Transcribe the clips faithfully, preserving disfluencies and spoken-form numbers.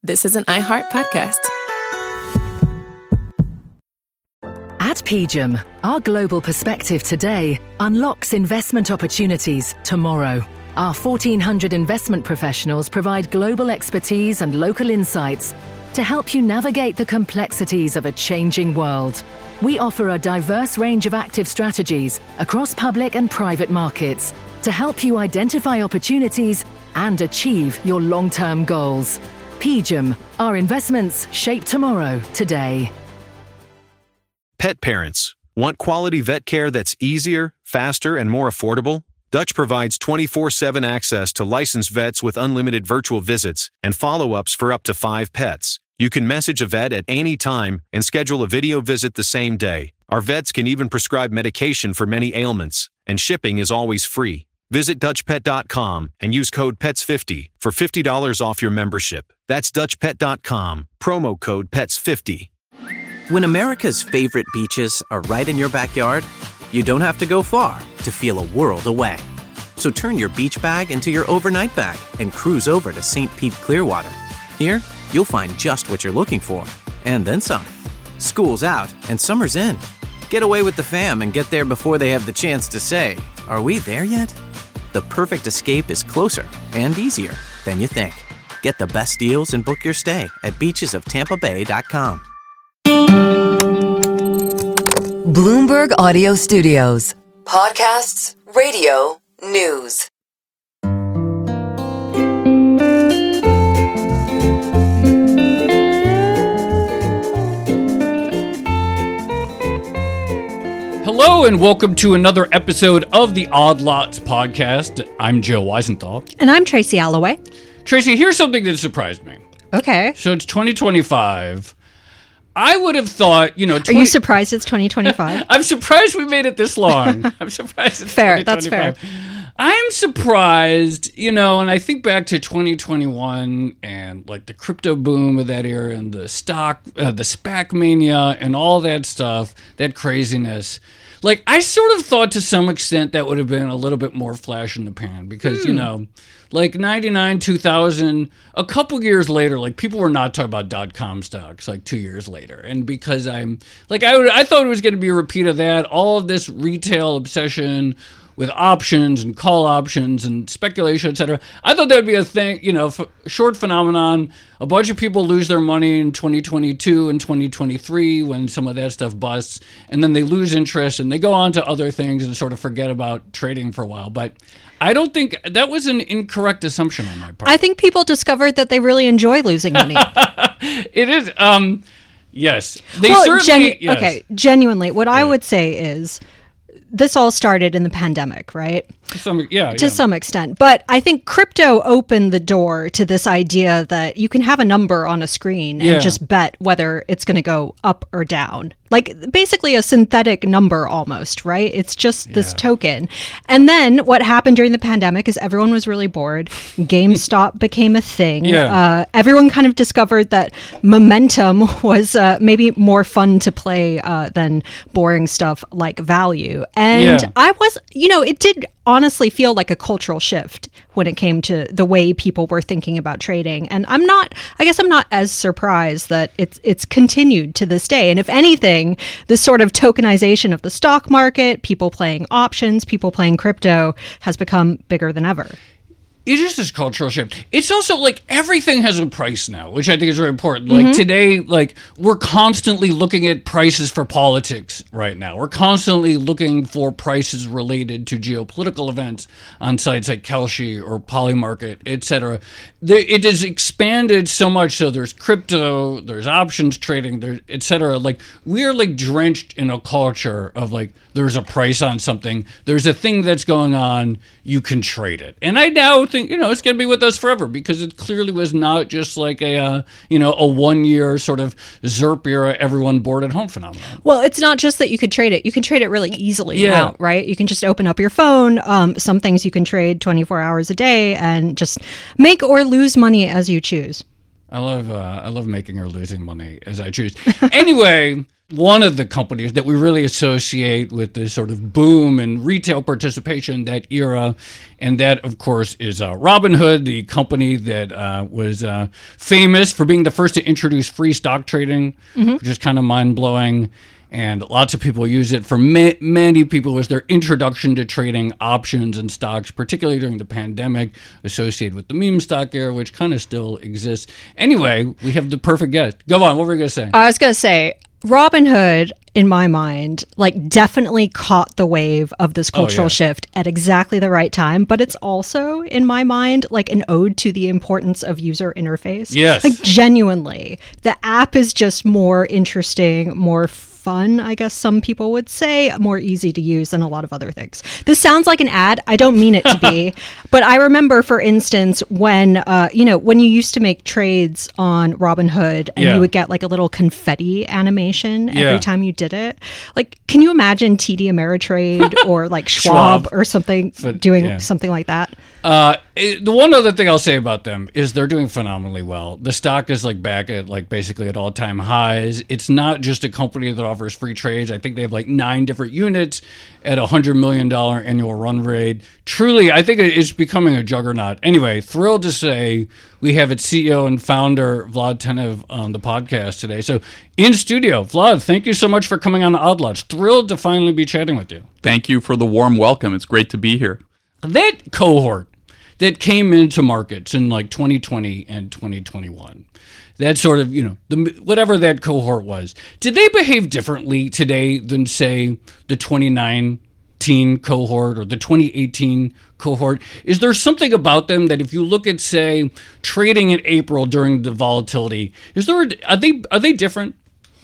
This is an iHeart podcast. At P G I M, our global perspective today unlocks investment opportunities tomorrow. Our fourteen hundred investment professionals provide global expertise and local insights to help you navigate the complexities of a changing world. We offer a diverse range of active strategies across public and private markets to help you identify opportunities and achieve your long-term goals. P G I M, our investments shape tomorrow, today. Pet parents, want quality vet care that's easier, faster, and more affordable? Dutch provides twenty-four seven access to licensed vets with unlimited virtual visits and follow-ups for up to five pets. You can message a vet at any time and schedule a video visit the same day. Our vets can even prescribe medication for many ailments, and shipping is always free. Visit Dutch Pet dot com and use code P E T S fifty for fifty dollars off your membership. That's Dutch Pet dot com, promo code P E T S fifty. When America's favorite beaches are right in your backyard, you don't have to go far to feel a world away. So turn your beach bag into your overnight bag and cruise over to Saint Pete Clearwater. Here, you'll find just what you're looking for, and then some. School's out and summer's in. Get away with the fam and get there before they have the chance to say, "Are we there yet?" The perfect escape is closer and easier than you think. Get the best deals and book your stay at beaches of tampa bay dot com. Bloomberg Audio Studios. Podcasts, radio, news. Hello and welcome to another episode of the Odd Lots podcast. I'm Joe Weisenthal. And I'm Tracy Alloway. Tracy, here's something that surprised me. Okay. So it's twenty twenty-five. I would have thought, you know... twenty- Are you surprised it's twenty twenty-five? I'm surprised we made it this long. I'm surprised it's fair, that's fair. I'm surprised, you know, and I think back to twenty twenty-one and like the crypto boom of that era and the stock, uh, the SPAC mania and all that stuff, that craziness. Like, I sort of thought to some extent that would have been a little bit more flash in the pan because, mm. you know, like ninety-nine, two thousand, a couple years later, like people were not talking about dot-com stocks like two years later. And because I'm like, I, would, I thought it was going to be a repeat of that, all of this retail obsession with options and call options and speculation, et cetera. I thought that would be a thing, you know, f- short phenomenon. A bunch of people lose their money in twenty twenty-two and twenty twenty-three when some of that stuff busts, and then they lose interest and they go on to other things and sort of forget about trading for a while. But I don't think that was an incorrect assumption on my part. I think people discovered that they really enjoy losing money. It is. Um, yes. They well, certainly. Genu- yes. Okay, genuinely, what yeah. I would say is this all started in the pandemic, right? To some, yeah, to yeah. some extent. But I think crypto opened the door to this idea that you can have a number on a screen and yeah. just bet whether it's going to go up or down. Like basically a synthetic number almost, right? It's just this yeah. token. And then what happened during the pandemic is everyone was really bored. GameStop became a thing. Yeah. Uh, everyone kind of discovered that momentum was uh, maybe more fun to play uh, than boring stuff like value. And yeah. I was, you know, it did honestly feel like a cultural shift when it came to the way people were thinking about trading. And I'm not, I guess I'm not as surprised that it's it's continued to this day. And if anything, this sort of tokenization of the stock market, people playing options, people playing crypto has become bigger than ever. It is this cultural shift. It's also like everything has a price now, which I think is very important. Like mm-hmm. today, like we're constantly looking at prices for politics right now. We're constantly looking for prices related to geopolitical events on sites like Kalshi or Polymarket, et cetera. It has expanded so much. So there's crypto, there's options trading, there, et cetera. Like we are like drenched in a culture of like, there's a price on something. There's a thing that's going on. You can trade it. And I now think, you know, it's going to be with us forever because it clearly was not just like a, uh, you know, a one year sort of ZERP era, everyone bored at home phenomenon. Well, it's not just that you could trade it. You can trade it really easily yeah. now, right? You can just open up your phone. Um, some things you can trade twenty-four hours a day and just make or lose money as you choose. I love, uh, I love making or losing money as I choose. Anyway. one of the companies that we really associate with this sort of boom and retail participation, that era. And that, of course, is uh, Robinhood, the company that uh, was uh, famous for being the first to introduce free stock trading, mm-hmm. which is kind of mind-blowing. And lots of people use it. For ma- many people, it was their introduction to trading options and stocks, particularly during the pandemic, associated with the meme stock era, which kind of still exists. Anyway, we have the perfect guest. Go on. What were you going to say? I was going to say, Robinhood, in my mind, like definitely caught the wave of this cultural oh, yeah. shift at exactly the right time. But it's also, in my mind, like an ode to the importance of user interface. Yes. Like genuinely, the app is just more interesting, more fun, I guess some people would say, more easy to use than a lot of other things. This sounds like an ad. I don't mean it to be, but I remember, for instance, when, uh, you know, when you used to make trades on Robinhood and Yeah. you would get like a little confetti animation Yeah. every time you did it. Like, can you imagine T D Ameritrade or like Schwab, Schwab. or something But, doing yeah. something like that? Uh, it- the one other thing I'll say about them is they're doing phenomenally well. The stock is like back at like basically at all time highs. It's not just a company that offers free trades. I think they have like nine different units at a hundred million dollar annual run rate. Truly, I think it's becoming a juggernaut. Anyway, thrilled to say we have its C E O and founder Vlad Tenev on the podcast today. So in studio, Vlad, thank you so much for coming on the Odd Lots. Thrilled to finally be chatting with you. Thank you for the warm welcome. It's great to be here. That cohort that came into markets in like twenty twenty and twenty twenty-one, that sort of, you know, the whatever that cohort was, did they behave differently today than, say, the twenty nineteen cohort or the twenty eighteen cohort? Is there something about them that if you look at, say, trading in April during the volatility, is there, are they, are they different?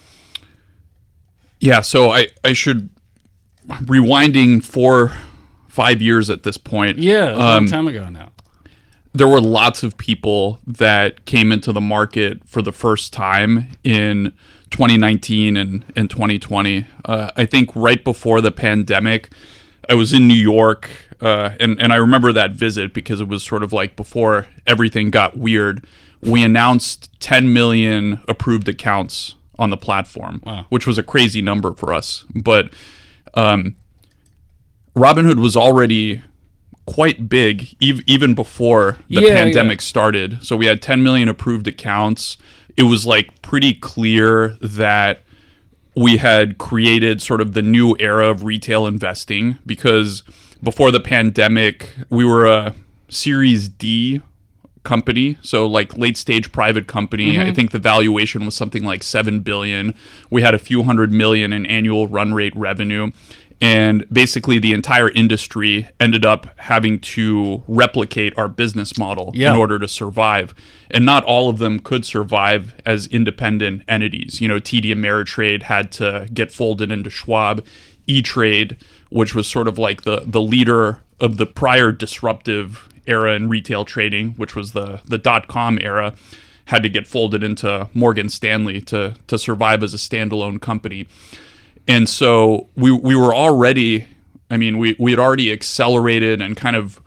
Yeah, so I, I should, rewinding four, five years at this point. Yeah, a long um, time ago now. there were lots of people that came into the market for the first time in twenty nineteen and, and twenty twenty. Uh, I think right before the pandemic, I was in New York, uh, and, and I remember that visit because it was sort of like before everything got weird. We announced ten million approved accounts on the platform, Wow. which was a crazy number for us. But um, Robinhood was already quite big ev- even before the Yeah, pandemic yeah. started. So we had ten million approved accounts. It was like pretty clear that we had created sort of the new era of retail investing, because before the pandemic, we were a Series D company, so like late stage private company. I think the valuation was something like seven billion. We had a few hundred million in annual run rate revenue. And basically the entire industry ended up having to replicate our business model Yeah. in order to survive. And not all of them could survive as independent entities. You know, T D Ameritrade had to get folded into Schwab. E-Trade, which was sort of like the, the leader of the prior disruptive era in retail trading, which was the, the dot-com era, had to get folded into Morgan Stanley to, to survive as a standalone company. And so we we were already, I mean, we, we had already accelerated and kind of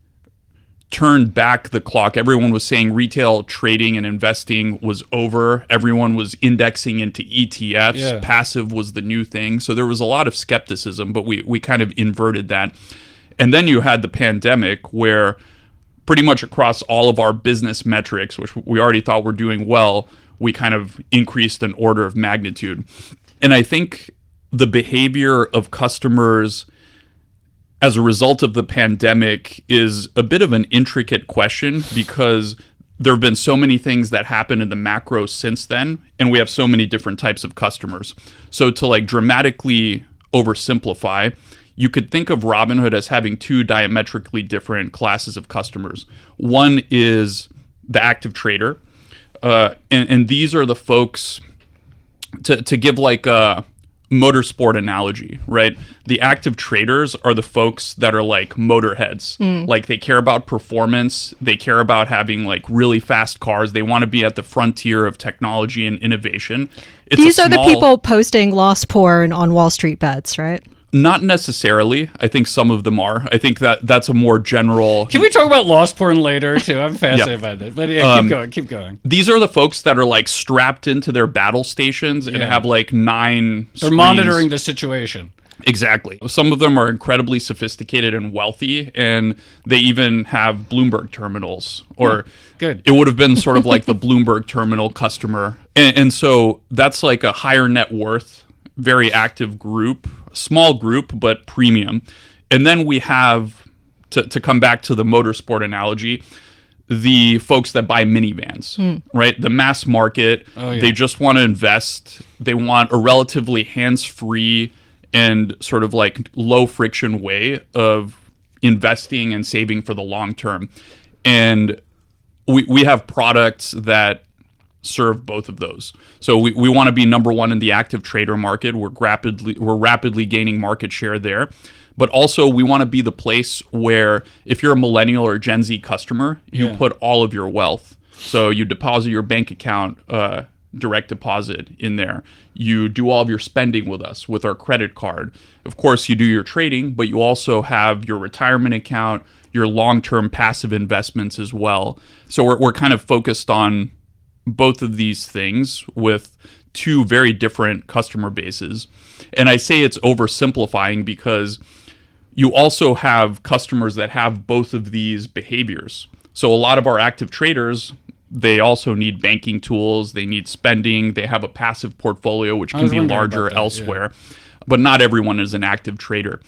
turned back the clock. Everyone was saying retail trading and investing was over. Everyone was indexing into E T Fs. Yeah. Passive was the new thing. So there was a lot of skepticism, but we, we kind of inverted that. And then you had the pandemic, where pretty much across all of our business metrics, which we already thought were doing well, we kind of increased an order of magnitude. And I think the behavior of customers as a result of the pandemic is a bit of an intricate question, because there have been so many things that happened in the macro since then, and we have so many different types of customers. So to like dramatically oversimplify, you could think of Robinhood as having two diametrically different classes of customers. One is the active trader, uh, and, and these are the folks, to, to give like a motorsport analogy, right? The active traders are the folks that are like motorheads. Like they care about performance. They care about having like really fast cars. They want to be at the frontier of technology and innovation. It's a These are the small- people posting lost porn on Wall Street bets, right? Not necessarily. I think some of them are. I think that that's a more general. Can we talk about lost porn later too? I'm fascinated by that. But yeah, keep Um, going, keep going. These are the folks that are like strapped into their battle stations and Yeah. have like nine. They're screens. monitoring the situation. Exactly. Some of them are incredibly sophisticated and wealthy, and they even have Bloomberg terminals. Or good. It would have been sort of like the Bloomberg terminal customer, and, and so that's like a higher net worth, very active group, small group but premium. And then we have to to come back to the motorsport analogy, the folks that buy minivans, right? The mass market, Oh, yeah. they just want to invest. They want a relatively hands-free and sort of like low friction way of investing and saving for the long term. And we, we have products that serve both of those. So we, we want to be number one in the active trader market. We're rapidly we're rapidly gaining market share there. But also we want to be the place where if you're a millennial or Gen Z customer, you Yeah. put all of your wealth. So you deposit your bank account, uh, direct deposit in there. You do all of your spending with us with our credit card. Of course, you do your trading, but you also have your retirement account, your long-term passive investments as well. So we're we're kind of focused on both of these things with two very different customer bases. And I say it's oversimplifying because you also have customers that have both of these behaviors. So a lot of our active traders, they also need banking tools, they need spending, they have a passive portfolio which I can was be wondering about larger that, yeah. elsewhere. But not everyone is an active trader.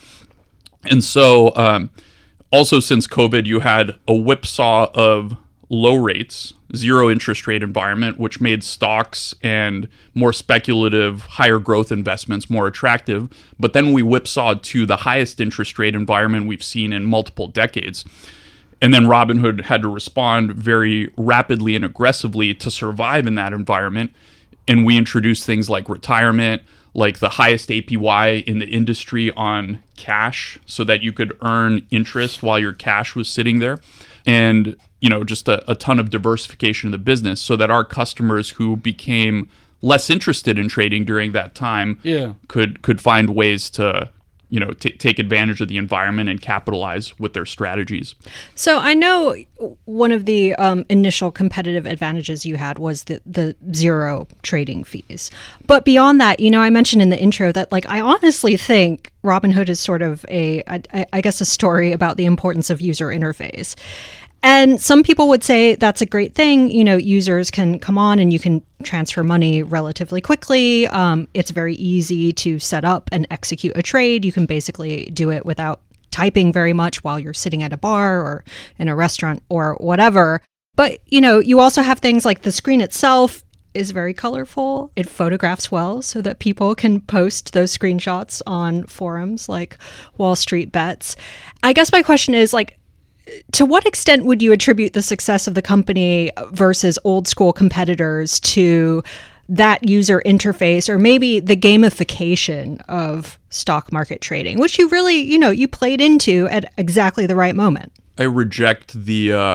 And so um, also since COVID, you had a whipsaw of low rates, zero interest rate environment, which made stocks and more speculative, higher growth investments more attractive. But then we whipsawed to the highest interest rate environment we've seen in multiple decades. And then Robinhood had to respond very rapidly and aggressively to survive in that environment. And we introduced things like retirement, like the highest A P Y in the industry on cash so that you could earn interest while your cash was sitting there. And, you know, just a, a ton of diversification in the business so that our customers who became less interested in trading during that time Yeah. could could find ways to, you know, t- take advantage of the environment and capitalize with their strategies. So I know one of the um, initial competitive advantages you had was the the zero trading fees. But beyond that, you know, I mentioned in the intro that like I honestly think Robinhood is sort of a, I, I guess, a story about the importance of user interface. And some people would say that's a great thing. You know, users can come on and you can transfer money relatively quickly. Um, it's very easy to set up and execute a trade. You can basically do it without typing very much while you're sitting at a bar or in a restaurant or whatever. But, you know, you also have things like the screen itself is very colorful. It photographs well so that people can post those screenshots on forums like Wall Street Bets. I guess my question is like, to what extent would you attribute the success of the company versus old school competitors to that user interface or maybe the gamification of stock market trading, which you really, you know, you played into at exactly the right moment? I reject the uh,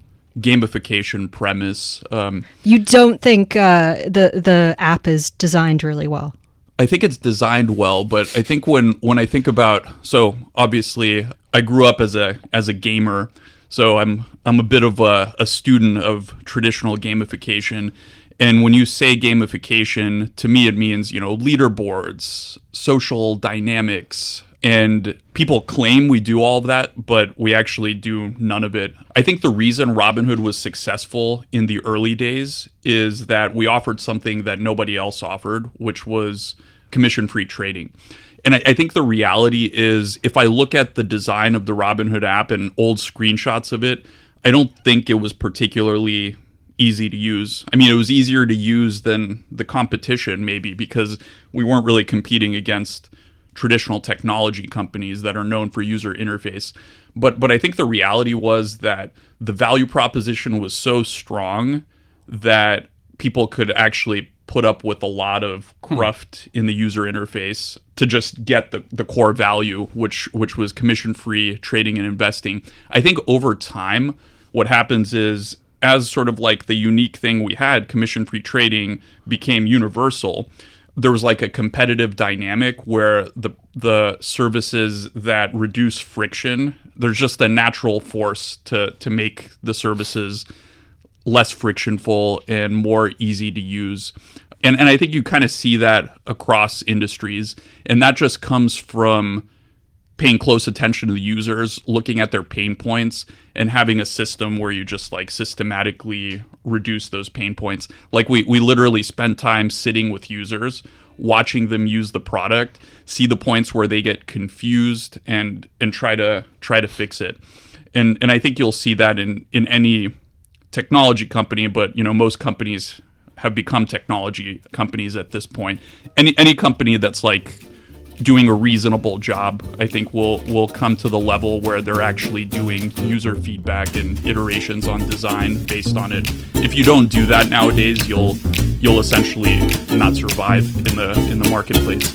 gamification premise. Um, You don't think uh, the the app is designed really well? I think it's designed well, but I think when when I think about, so obviously I grew up as a as a gamer, so I'm I'm a bit of a, a student of traditional gamification. And when you say gamification, to me it means, you know, leaderboards, social dynamics, and people claim we do all of that, but we actually do none of it. I think the reason Robinhood was successful in the early days is that we offered something that nobody else offered, which was commission-free trading. And I, I think the reality is, if I look at the design of the Robinhood app and old screenshots of it, I don't think it was particularly easy to use. I mean, it was easier to use than the competition, maybe, because we weren't really competing against traditional technology companies that are known for user interface. But but I think the reality was that the value proposition was so strong that people could actually put up with a lot of cruft in the user interface to just get the, the core value, which which was commission-free trading and investing. I think over time, what happens is, as sort of like the unique thing we had, commission-free trading became universal, there was like a competitive dynamic where the the services that reduce friction, there's just a natural force to to make the services less frictionful and more easy to use. And and I think you kind of see that across industries, and that just comes from paying close attention to the users, looking at their pain points, and having a system where you just like systematically reduce those pain points. Like we we literally spend time sitting with users, watching them use the product, see the points where they get confused, and and try to try to fix it. And and I think you'll see that in in any technology company, but you know, most companies have become technology companies at this point. Any any company that's like doing a reasonable job, I think will will come to the level where they're actually doing user feedback and iterations on design based on it. If you don't do that nowadays, you'll you'll essentially not survive in the in the marketplace.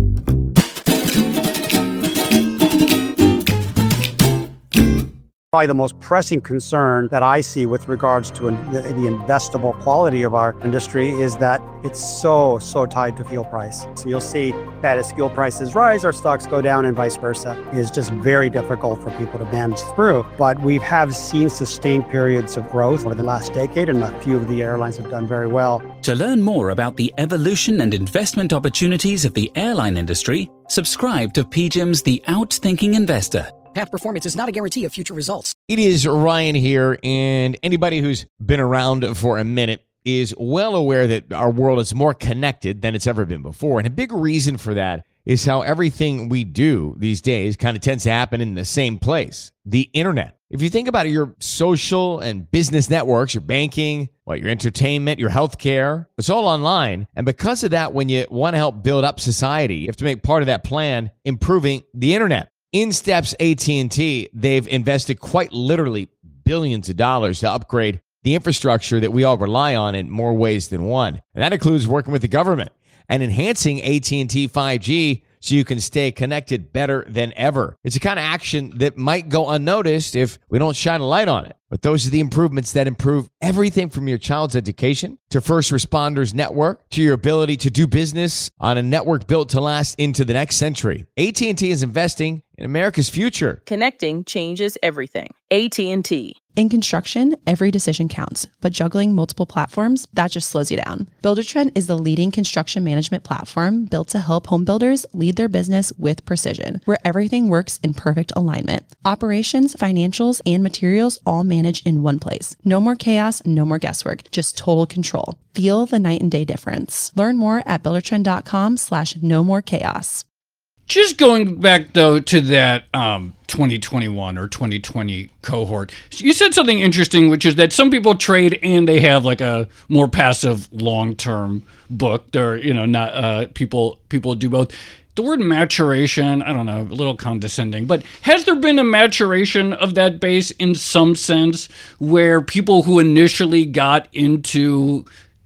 Probably the most pressing concern that I see with regards to the, the investable quality of our industry is that it's so, so tied to fuel price. So you'll see that as fuel prices rise, our stocks go down and vice versa. It is just very difficult for people to manage through. But we have seen sustained periods of growth over the last decade, and a few of the airlines have done very well. To learn more about the evolution and investment opportunities of the airline industry, subscribe to P G I M's The Outthinking Investor. Past performance is not a guarantee of future results. It is Ryan here, and anybody who's been around for a minute is well aware that our world is more connected than it's ever been before. And a big reason for that is how everything we do these days kind of tends to happen in the same place, the internet. If you think about it, your social and business networks, your banking, what, your entertainment, your healthcare, it's all online. And because of that, when you want to help build up society, you have to make part of that plan improving the internet. In steps A T and T, they've invested quite literally billions of dollars to upgrade the infrastructure that we all rely on in more ways than one. And that includes working with the government and enhancing A T and T five G so you can stay connected better than ever. It's a kind of action that might go unnoticed if we don't shine a light on it. But those are the improvements that improve everything from your child's education to first responders network to your ability to do business on a network built to last into the next century. A T and T is investing in America's future. Connecting changes everything. A T and T. In construction, every decision counts, but juggling multiple platforms, that just slows you down. Buildertrend is the leading construction management platform built to help home builders lead their business with precision, where everything works in perfect alignment. Operations, financials, and materials all managed in one place. No more chaos, no more guesswork, just total control. Feel the night and day difference. Learn more at buildertrend.com slash no more chaos. Just going back, though, to that um, twenty twenty-one or twenty twenty cohort, you said something interesting, which is that some people trade and they have like a more passive long-term book. Or, you know, not uh, people people do both. The word maturation, I don't know, a little condescending, but has there been a maturation of that base in some sense where people who initially got into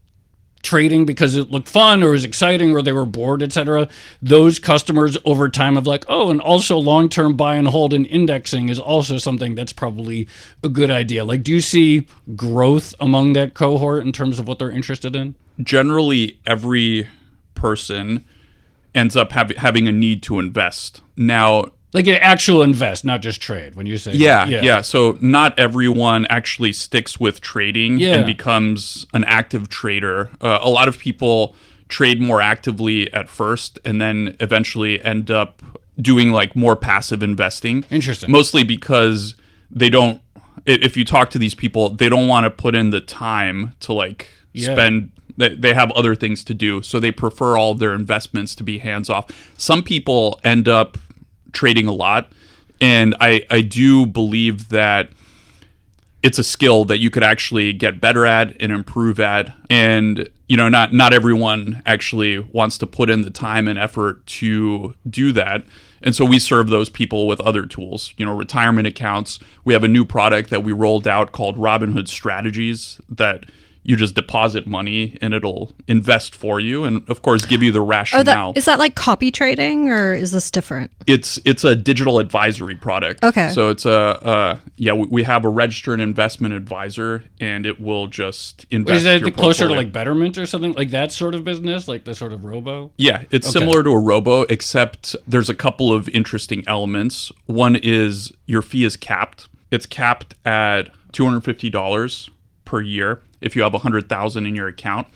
trading because it looked fun or was exciting or they were bored, et cetera, those customers over time have like, oh, and also long-term buy and hold and indexing is also something that's probably a good idea. Like, do you see growth among that cohort in terms of what they're interested in? Generally, every person ends up hav- having a need to invest. Now, like an actual invest, not just trade, when you say yeah, that. yeah. Yeah. So not everyone actually sticks with trading yeah. and becomes an active trader. Uh, a lot of people trade more actively at first and then eventually end up doing like more passive investing. Interesting. Mostly because they don't, if you talk to these people, they don't want to put in the time to like yeah. spend, they have other things to do. So they prefer all their investments to be hands off. Some people end up trading a lot, and I, I do believe that it's a skill that you could actually get better at and improve at. And, you know, not not everyone actually wants to put in the time and effort to do that. And so we serve those people with other tools, you know, retirement accounts. We have a new product that we rolled out called Robinhood Strategies that you just deposit money and it'll invest for you, and of course give you the Oh, rationale. that, is that like copy trading, or is this different? It's it's a digital advisory product. Okay. So it's a uh, yeah we, we have a registered investment advisor, and it will just invest. Is that your closer to portfolio. like Betterment or something like that sort of business, like the sort of robo? Yeah, it's Okay. similar to a robo, except there's a couple of interesting elements. One is your fee is capped. It's capped at two hundred fifty dollars per year if you have one hundred thousand in your account.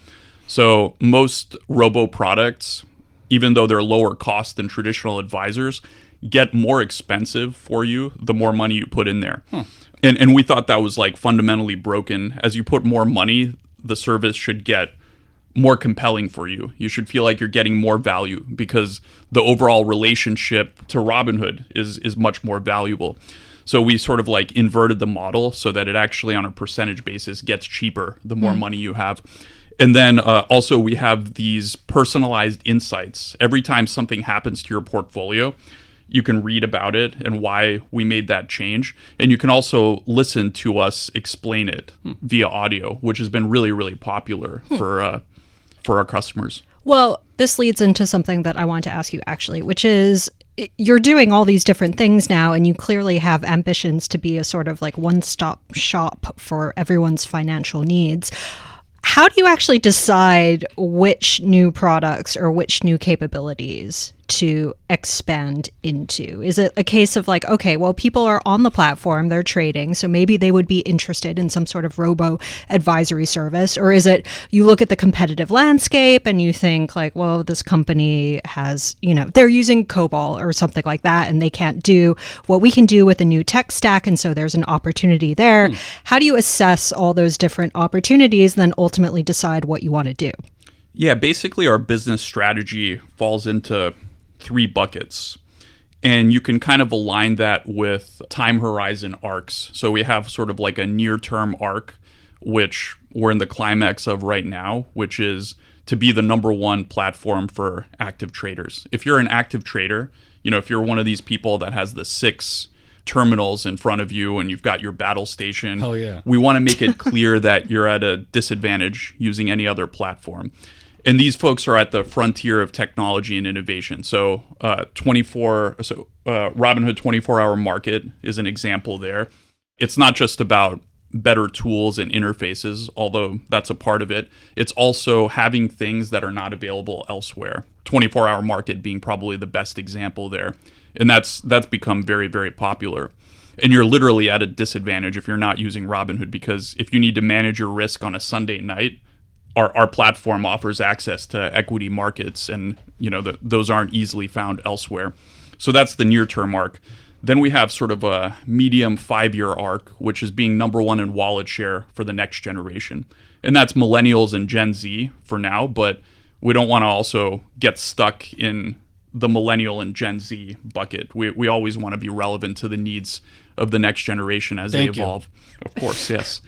So most robo products, even though they're lower cost than traditional advisors, get more expensive for you the more money you put in there. Huh. And and we thought that was like fundamentally broken. As you put more money, the service should get more compelling for you. You should feel like you're getting more value because the overall relationship to Robinhood is is much more valuable. So we sort of like inverted the model so that it actually on a percentage basis gets cheaper the more Hmm. money you have. And then uh, also we have these personalized insights. Every time something happens to your portfolio, you can read about it and why we made that change. And you can also listen to us explain it via audio, which has been really, really popular for uh, for our customers. Well, this leads into something that I want to ask you actually, which is i- you're doing all these different things now, and you clearly have ambitions to be a sort of like one-stop shop for everyone's financial needs. How do you actually decide which new products or which new capabilities to expand into? Is it a case of like, okay, well, people are on the platform, they're trading, so maybe they would be interested in some sort of robo advisory service? Or is it you look at the competitive landscape and you think like, well, this company has, you know, they're using COBOL or something like that, and they can't do what we can do with a new tech stack, and so there's an opportunity there. How do you assess all those different opportunities and then ultimately decide what you want to do? Yeah, basically our business strategy falls into three buckets. And you can kind of align that with time horizon arcs. So we have sort of like a near-term arc, which we're in the climax of right now, which is to be the number one platform for active traders. If you're an active trader, you know, if you're one of these people that has the six terminals in front of you and you've got your battle station, Oh, yeah. we want to make it clear that you're at a disadvantage using any other platform. And these folks are at the frontier of technology and innovation. So, uh, twenty-four, so uh, Robinhood twenty-four hour market is an example there. It's not just about better tools and interfaces, although that's a part of it. It's also having things that are not available elsewhere. twenty-four hour market being probably the best example there, and that's that's become very, very popular. And you're literally at a disadvantage if you're not using Robinhood, because if you need to manage your risk on a Sunday night, Our, our platform offers access to equity markets, and you know the, those aren't easily found elsewhere. So that's the near-term arc. Then we have sort of a medium five-year arc, which is being number one in wallet share for the next generation, and that's millennials and Gen Z for now. But we don't want to also get stuck in the millennial and Gen Z bucket. We we always want to be relevant to the needs of the next generation as Thank they you. evolve. Of course, yes.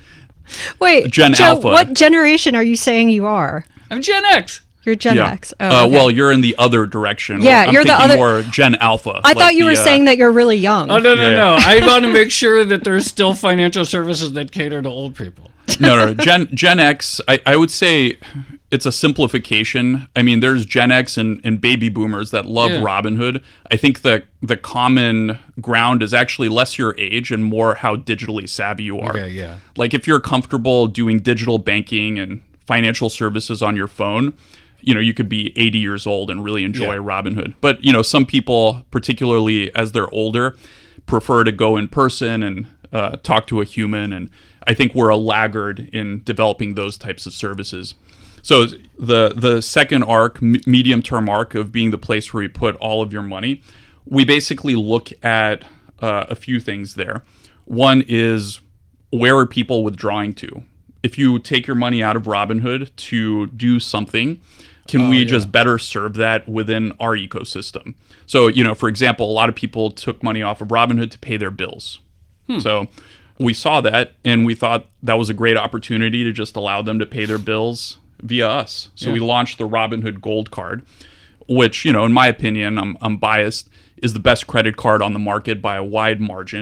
Wait, Gen Joe, Alpha. what generation are you saying you are? I'm Gen X. You're Gen Yeah. X. Oh, uh, okay. Well, you're in the other direction. Yeah, I'm you're the thinking other- more Gen Alpha. I like thought you the, were uh, saying that you're really young. Oh, no, no, Yeah. no. I want to make sure that there's still financial services that cater to old people. no, no, Gen Gen X. I, I would say it's a simplification. I mean, there's Gen X and, and baby boomers that love Yeah. Robinhood. I think the the common ground is actually less your age and more how digitally savvy you are. Okay, yeah. Like if you're comfortable doing digital banking and financial services on your phone, you know, you could be eighty years old and really enjoy Yeah. Robinhood. But, you know, some people, particularly as they're older, prefer to go in person and uh, talk to a human. And I think we're a laggard in developing those types of services. So the the second arc, m- medium term arc of being the place where you put all of your money, we basically look at uh, a few things there. One is, where are people withdrawing to? If you take your money out of Robinhood to do something, can Oh, we yeah. just better serve that within our ecosystem? So, you know, for example, a lot of people took money off of Robinhood to pay their bills. So we saw that and we thought that was a great opportunity to just allow them to pay their bills via us. So Yeah. we launched the Robinhood Gold Card, which, you know, in my opinion, I'm, I'm biased, is the best credit card on the market by a wide margin.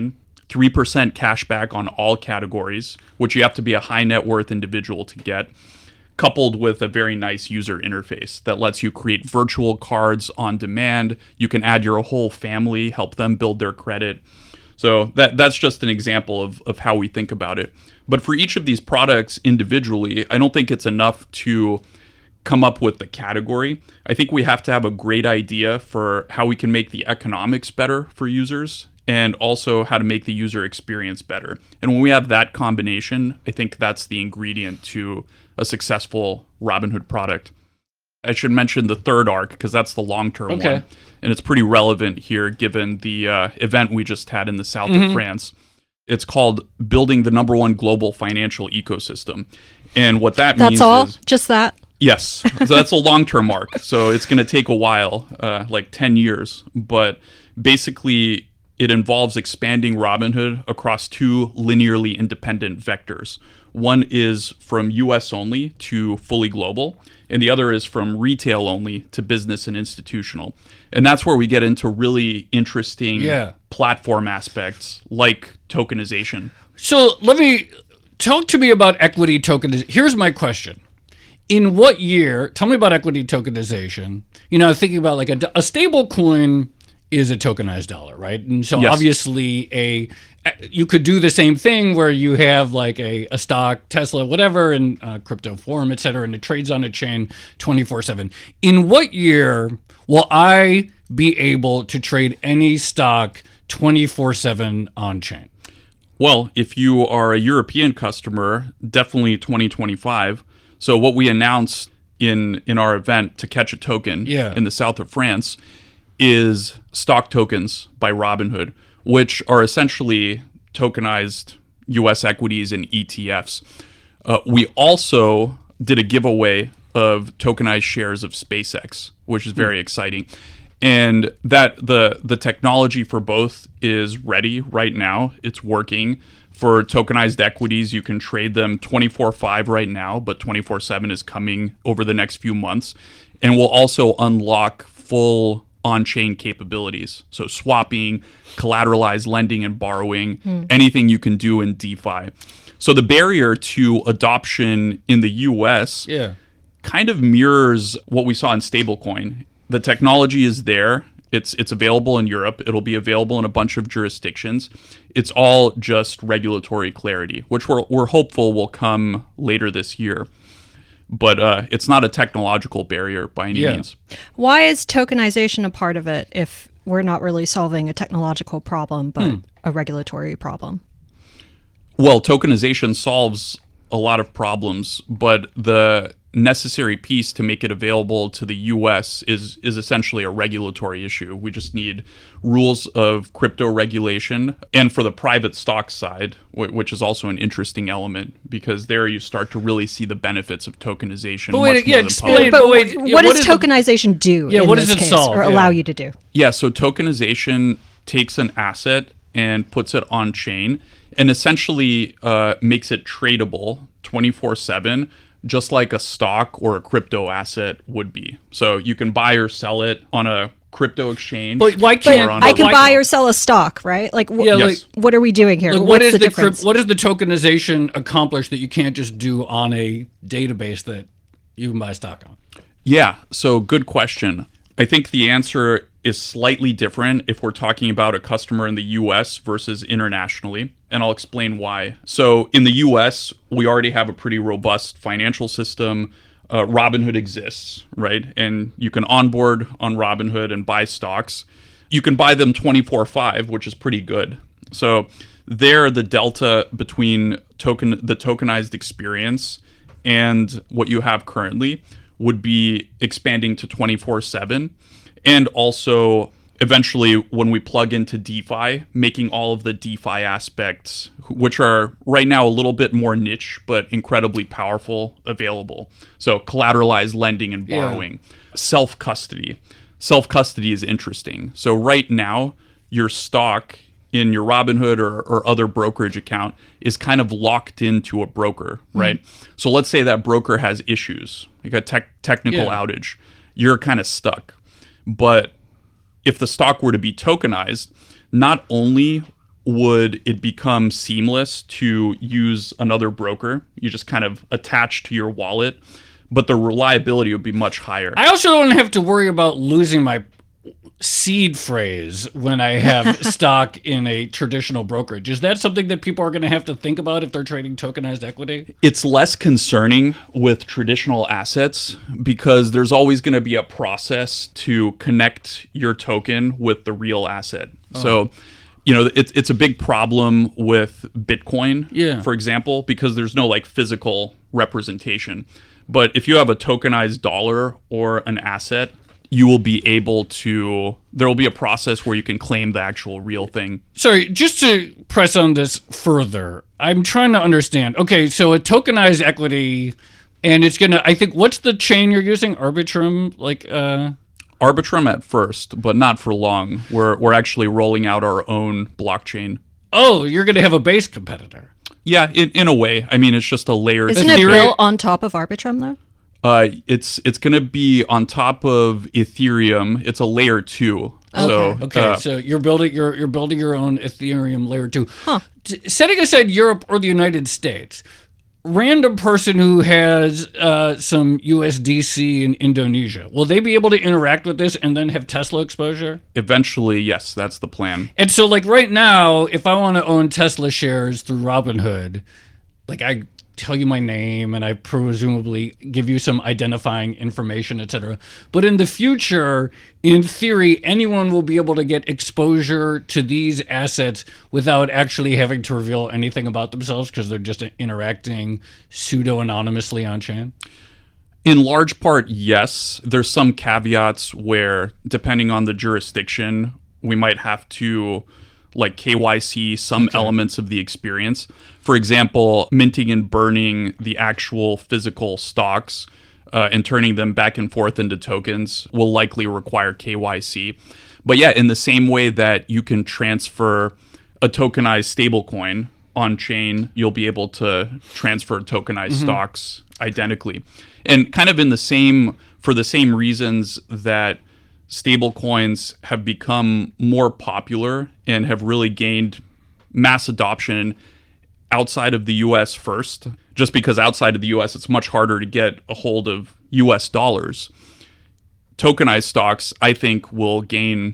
three percent cash back on all categories, which you have to be a high net worth individual to get, coupled with a very nice user interface that lets you create virtual cards on demand. You can add your whole family, help them build their credit. So that that's just an example of, of how we think about it. But for each of these products individually, I don't think it's enough to come up with the category. I think we have to have a great idea for how we can make the economics better for users and also how to make the user experience better. And when we have that combination, I think that's the ingredient to a successful Robinhood product. I should mention the third arc because that's the long-term Okay. one. And it's pretty relevant here given the uh, event we just had in the south Mhm. of France. It's called Building the Number One Global Financial Ecosystem. And what that means That's all? is... Just that? Yes, so that's a long-term arc. So it's going to take a while, uh, like ten years. But basically, it involves expanding Robinhood across two linearly independent vectors. One is from U S only to fully global, and the other is from retail only to business and institutional. And that's where we get into really interesting Yeah. platform aspects like tokenization. So let me talk to me about equity tokenization. Here's my question. In what year, tell me about equity tokenization. You know, thinking about like a, a stable coin is a tokenized dollar, right? And so Yes. obviously a you could do the same thing where you have like a, a stock, Tesla, whatever, in uh, crypto form, et cetera, and it trades on a chain twenty-four seven. In what year will I be able to trade any stock twenty-four seven on chain? Well, if you are a European customer, definitely twenty twenty-five. So what we announced in in our event to catch a token Yeah. in the south of France is stock tokens by Robinhood, which are essentially tokenized U S equities and E T Fs. Uh, we also did a giveaway of tokenized shares of SpaceX, which is very exciting. And that the the technology for both is ready right now. It's working. For tokenized equities, you can trade them twenty-four five right now, but twenty-four seven is coming over the next few months. And we'll also unlock full on-chain capabilities. So swapping, collateralized lending and borrowing, Hmm. anything you can do in DeFi. So the barrier to adoption in the U S Yeah. kind of mirrors what we saw in stablecoin. The technology is there. It's it's available in Europe. It'll be available in a bunch of jurisdictions. It's all just regulatory clarity, which we're we're hopeful will come later this year. But uh, it's not a technological barrier by any Yeah. means. Why is tokenization a part of it if we're not really solving a technological problem, but Hmm. a regulatory problem? Well, tokenization solves a lot of problems, but the necessary piece to make it available to the U S is is essentially a regulatory issue. We just need rules of crypto regulation, and for the private stock side, wh- which is also an interesting element because there you start to really see the benefits of tokenization. But wait, much yeah, more than explain- public. But wait, yeah, what what does is the- tokenization do Yeah, in what this does it case, solve? or Yeah. allow you to do? Yeah, so tokenization takes an asset and puts it on chain and essentially uh, makes it tradable twenty-four seven, just like a stock or a crypto asset would be. So you can buy or sell it on a crypto exchange. But why or can't- on I a- can buy or sell a stock, right? Like, wh- Yeah, Yes. like what are we doing here? Like, What's what is the, the, difference? crypt- what does the tokenization accomplish that you can't just do on a database that you can buy stock on? Yeah, so good question. I think the answer is slightly different if we're talking about a customer in the U S versus internationally, and I'll explain why. So in the U S, we already have a pretty robust financial system. Uh, Robinhood exists, right? And you can onboard on Robinhood and buy stocks. You can buy them twenty-four five, which is pretty good. So there, the delta between token the tokenized experience and what you have currently would be expanding to twenty-four seven, and also eventually when we plug into DeFi, making all of the DeFi aspects, which are right now a little bit more niche but incredibly powerful, available. So collateralized lending and Yeah. borrowing, self-custody. Self-custody is interesting. So right now, your stock in your Robinhood or, or other brokerage account is kind of locked into a broker, right? So let's say that broker has issues, like a tech technical Yeah. outage. You're kind of stuck. But if the stock were to be tokenized, not only would it become seamless to use another broker. You just kind of attach to your wallet, but the reliability would be much higher. I also don't have to worry about losing my seed phrase when I have stock in a traditional brokerage. Is that something that people are going to have to think about if they're trading tokenized equity? It's less concerning with traditional assets because there's always going to be a process to connect your token with the real asset. Oh. So, you know, it's it's a big problem with Bitcoin, Yeah. for example, because there's no like physical representation. But if you have a tokenized dollar or an asset, you will be able to, there will be a process where you can claim the actual real thing. Sorry, just to press on this further, I'm trying to understand. Okay, so a tokenized equity, and it's going to, I think, what's the chain you're using? Arbitrum? Like, uh... Arbitrum at first, but not for long. We're, we're actually rolling out our own blockchain. Oh, you're going to have a base competitor. Yeah, in, in a way. I mean, it's just a layer. Isn't it built on top of Arbitrum, though? Uh, it's it's going to be on top of Ethereum. It's a layer two. So Okay, uh, so you're building you're you're building your own Ethereum layer two. Huh. T- Setting aside Europe or the United States, random person who has uh, some U S D C in Indonesia, will they be able to interact with this and then have Tesla exposure? eventually, yes, that's the plan. And so, like right now, if I want to own Tesla shares through Robinhood, like I tell you my name and I presumably give you some identifying information, et cetera. But in the future, in theory, anyone will be able to get exposure to these assets without actually having to reveal anything about themselves because they're just interacting pseudo-anonymously on-chain? In large part, yes. There's some caveats where, depending on the jurisdiction, we might have to like K Y C some Okay. elements of the experience. For example, minting and burning the actual physical stocks uh, and turning them back and forth into tokens will likely require K Y C. But yeah, in the same way that you can transfer a tokenized stablecoin on chain, you'll be able to transfer tokenized Mhm. stocks identically. And kind of in the same, for the same reasons that stablecoins have become more popular and have really gained mass adoption outside of the U S first, just because outside of the U S it's much harder to get a hold of U S dollars. Tokenized stocks, I think, will gain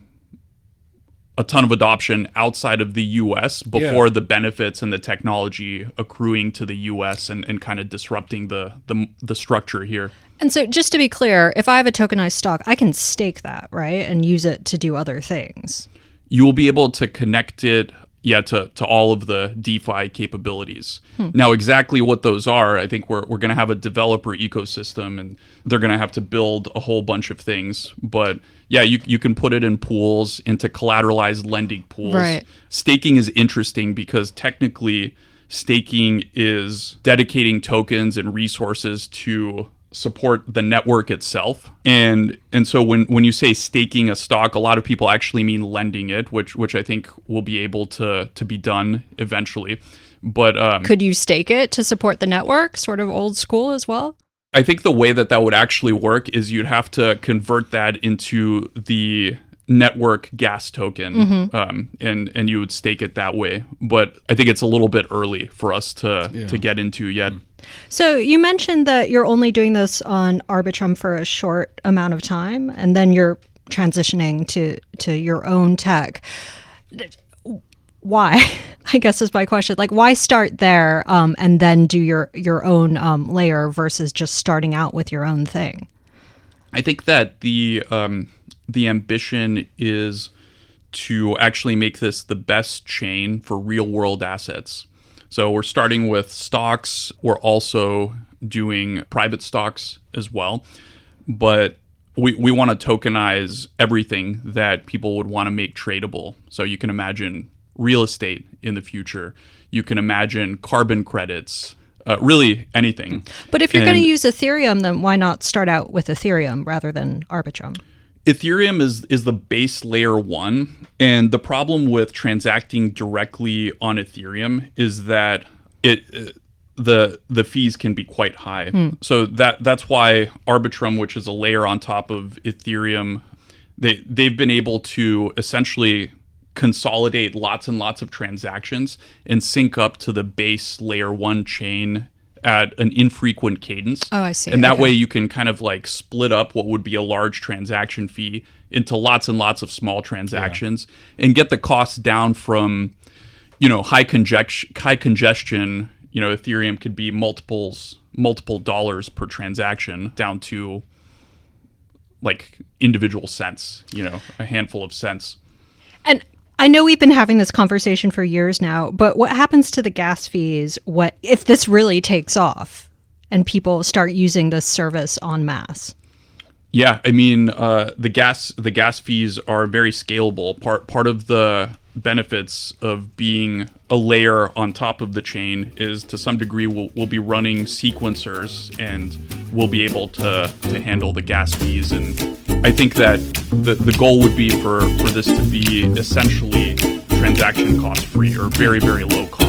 a ton of adoption outside of the U S before Yeah. the benefits and the technology accruing to the U S and, and kind of disrupting the, the the structure here. And so, just to be clear, if I have a tokenized stock, I can stake that, right, and use it to do other things. You will be able to connect it, yeah, to, to all of the DeFi capabilities. Hmm. Now, exactly what those are, I think we're we're going to have a developer ecosystem, and they're going to have to build a whole bunch of things. But yeah, you you can put it in pools, into collateralized lending pools. Right. Staking is interesting because technically, staking is dedicating tokens and resources to support the network itself. And and so when when you say staking a stock, a lot of people actually mean lending it, which which I think will be able to to be done eventually. But um, Could you stake it to support the network, sort of old school as well? I think the way that that would actually work is you'd have to convert that into the network gas token, Mhm. um, and and you would stake it that way. But I think it's a little bit early for us to Yeah. to get into yet. So you mentioned that you're only doing this on Arbitrum for a short amount of time, and then you're transitioning to to your own tech. Why? I guess is my question. Like, why start there um, and then do your your own um, layer versus just starting out with your own thing? I think that the um, the ambition is to actually make this the best chain for real world assets. So we're starting with stocks. We're also doing private stocks as well. But we, we want to tokenize everything that people would want to make tradable. So you can imagine real estate in the future. You can imagine carbon credits, uh, really anything. But if you're going And- to use Ethereum, then why not start out with Ethereum rather than Arbitrum? Ethereum is is the base layer one, and the problem with transacting directly on Ethereum is that it uh, the the fees can be quite high. Hmm. So that that's why Arbitrum, which is a layer on top of Ethereum, they they've been able to essentially consolidate lots and lots of transactions and sync up to the base layer one chain at an infrequent cadence. Oh, I see. And that Okay. way you can kind of like split up what would be a large transaction fee into lots and lots of small transactions and get the costs down from, you know, high congestion, high congestion, you know, Ethereum could be multiples, multiple dollars per transaction down to like individual cents, you know, a handful of cents. And I know we've been having this conversation for years now, but what happens to the gas fees? What if this really takes off and people start using this service en masse? Yeah, I mean, uh, the gas the gas fees are very scalable. Part part of the benefits of being a layer on top of the chain is to some degree we'll, we'll be running sequencers and we'll be able to, to handle the gas fees. And I think that the, the goal would be for, for this to be essentially transaction cost free or very, very low cost.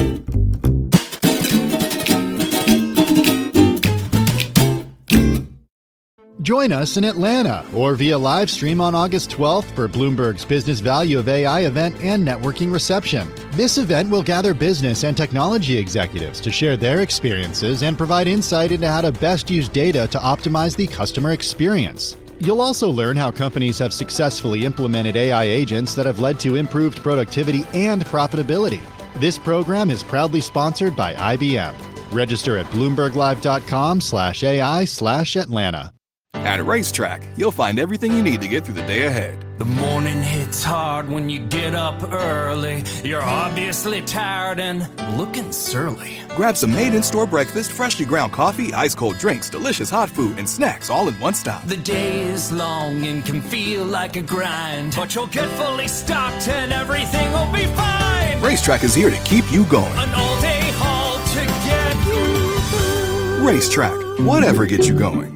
Join us in Atlanta or via live stream on August twelfth for Bloomberg's Business Value of A I event and networking reception. This event will gather business and technology executives to share their experiences and provide insight into how to best use data to optimize the customer experience. You'll also learn how companies have successfully implemented A I agents that have led to improved productivity and profitability. This program is proudly sponsored by I B M. Register at bloomberglive.com slash AI slash Atlanta. At Racetrack, you'll find everything you need to get through the day ahead. The morning hits hard when you get up early. You're obviously tired and looking surly. Grab some made-in-store breakfast, freshly ground coffee, ice-cold drinks, delicious hot food, and snacks all in one stop. The day is long and can feel like a grind, but you'll get fully stocked and everything will be fine. Racetrack is here to keep you going. An all-day haul to get you. Racetrack, whatever gets you going.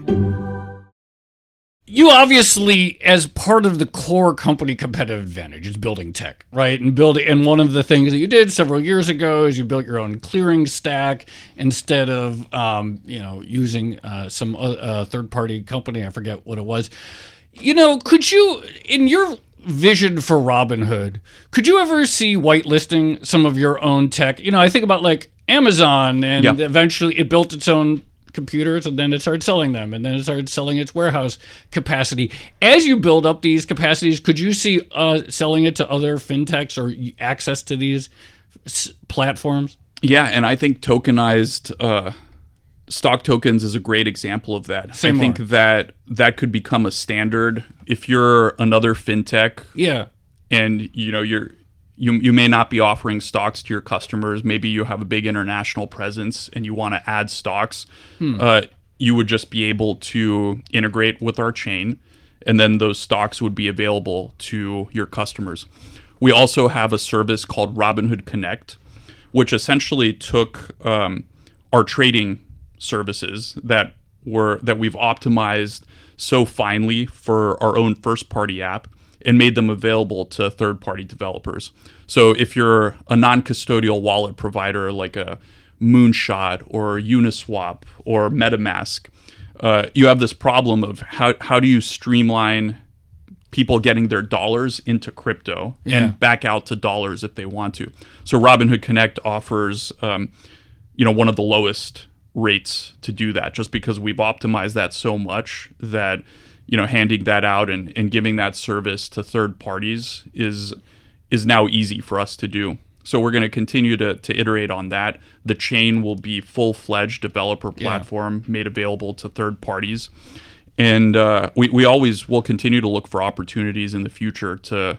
You obviously, as part of the core company competitive advantage, is building tech, right? And building, and one of the things that you did several years ago is you built your own clearing stack instead of, um, you know, using uh, some uh, third-party company. I forget what it was. You know, could you, in your vision for Robinhood, could you ever see whitelisting some of your own tech? You know, I think about like Amazon, and Yeah. eventually it built its own computers, and then it started selling them, and then it started selling its warehouse capacity. As you build up these capacities, could you see uh, selling it to other fintechs or y- access to these s- platforms? Yeah, and I think tokenized uh, stock tokens is a great example of that. Say I more. think that that could become a standard if you're another fintech. Yeah. And you know you're you you may not be offering stocks to your customers. Maybe you have a big international presence and you want to add stocks. Hmm. Uh, you would just be able to integrate with our chain, and then those stocks would be available to your customers. We also have a service called Robinhood Connect, which essentially took um, our trading services that were that we've optimized so finely for our own first-party app and made them available to third-party developers. So if you're a non-custodial wallet provider like a Moonshot or Uniswap or MetaMask, uh, you have this problem of how how do you streamline people getting their dollars into crypto Yeah. and back out to dollars if they want to. So Robinhood Connect offers, um, you know, one of the lowest rates to do that, just because we've optimized that so much that, you know, handing that out and, and giving that service to third parties is is now easy for us to do. So we're going to continue to to iterate on that. The chain will be full-fledged developer Yeah. platform made available to third parties. And uh, we, we always will continue to look for opportunities in the future to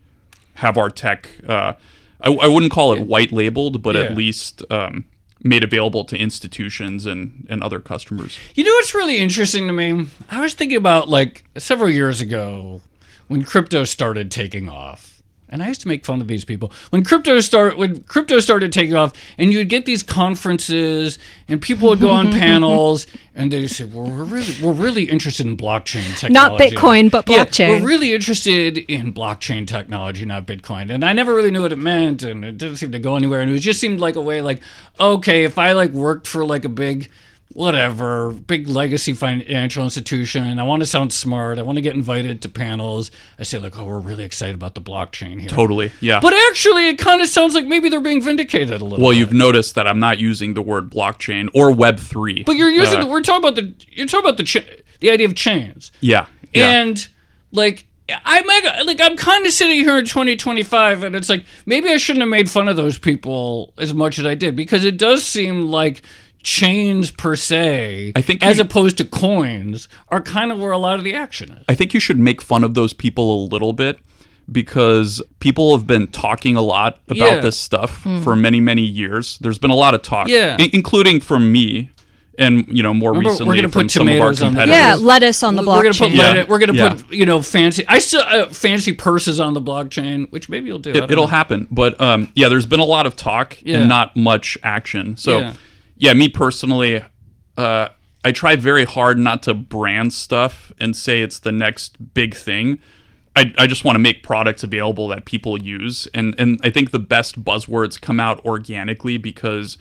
have our tech, uh, I, I wouldn't call it white labeled, but Yeah. at least um, made available to institutions and, and other customers. You know what's really interesting to me? I was thinking about like several years ago when crypto started taking off. And I used to make fun of these people. When crypto start when crypto started taking off, and you'd get these conferences and people would go on panels and they say, well, we're really we're really interested in blockchain technology. Not Bitcoin, but Yeah, blockchain. we're really interested in blockchain technology, not Bitcoin. And I never really knew what it meant, and it didn't seem to go anywhere. And it just seemed like a way like, okay, if I like worked for like a big whatever, big legacy financial institution. I want to sound smart. I want to get invited to panels. I say like, oh, we're really excited about the blockchain here. Totally, yeah. But actually, it kind of sounds like maybe they're being vindicated a little Well, bit. you've noticed that I'm not using the word blockchain or Web three. But you're using, Uh, the, we're talking about the, you're talking about the, cha- the idea of chains. Yeah, yeah. And like, I'm like, like I'm kind of sitting here in twenty twenty-five, and it's like maybe I shouldn't have made fun of those people as much as I did, because it does seem like chains per se, I think as you- opposed to coins, are kind of where a lot of the action is. I think you should make fun of those people a little bit, because people have been talking a lot about Yeah. this stuff Hmm. for many, many years. There's been a lot of talk, Yeah. i- including from me, and you know more Remember, we're recently gonna from put some of our tomatoes on the- competitors. Yeah, lettuce on the We're gonna put blockchain. Yeah. lettuce- we're gonna Yeah. put you know fancy. I still uh, fancy purses on the blockchain, which maybe you'll do. I It, don't it'll know. happen, but um, yeah, there's been a lot of talk Yeah. and not much action. So, Yeah. yeah, me personally, uh, I try very hard not to brand stuff and say it's the next big thing. I, I just want to make products available that people use, and and I think the best buzzwords come out organically because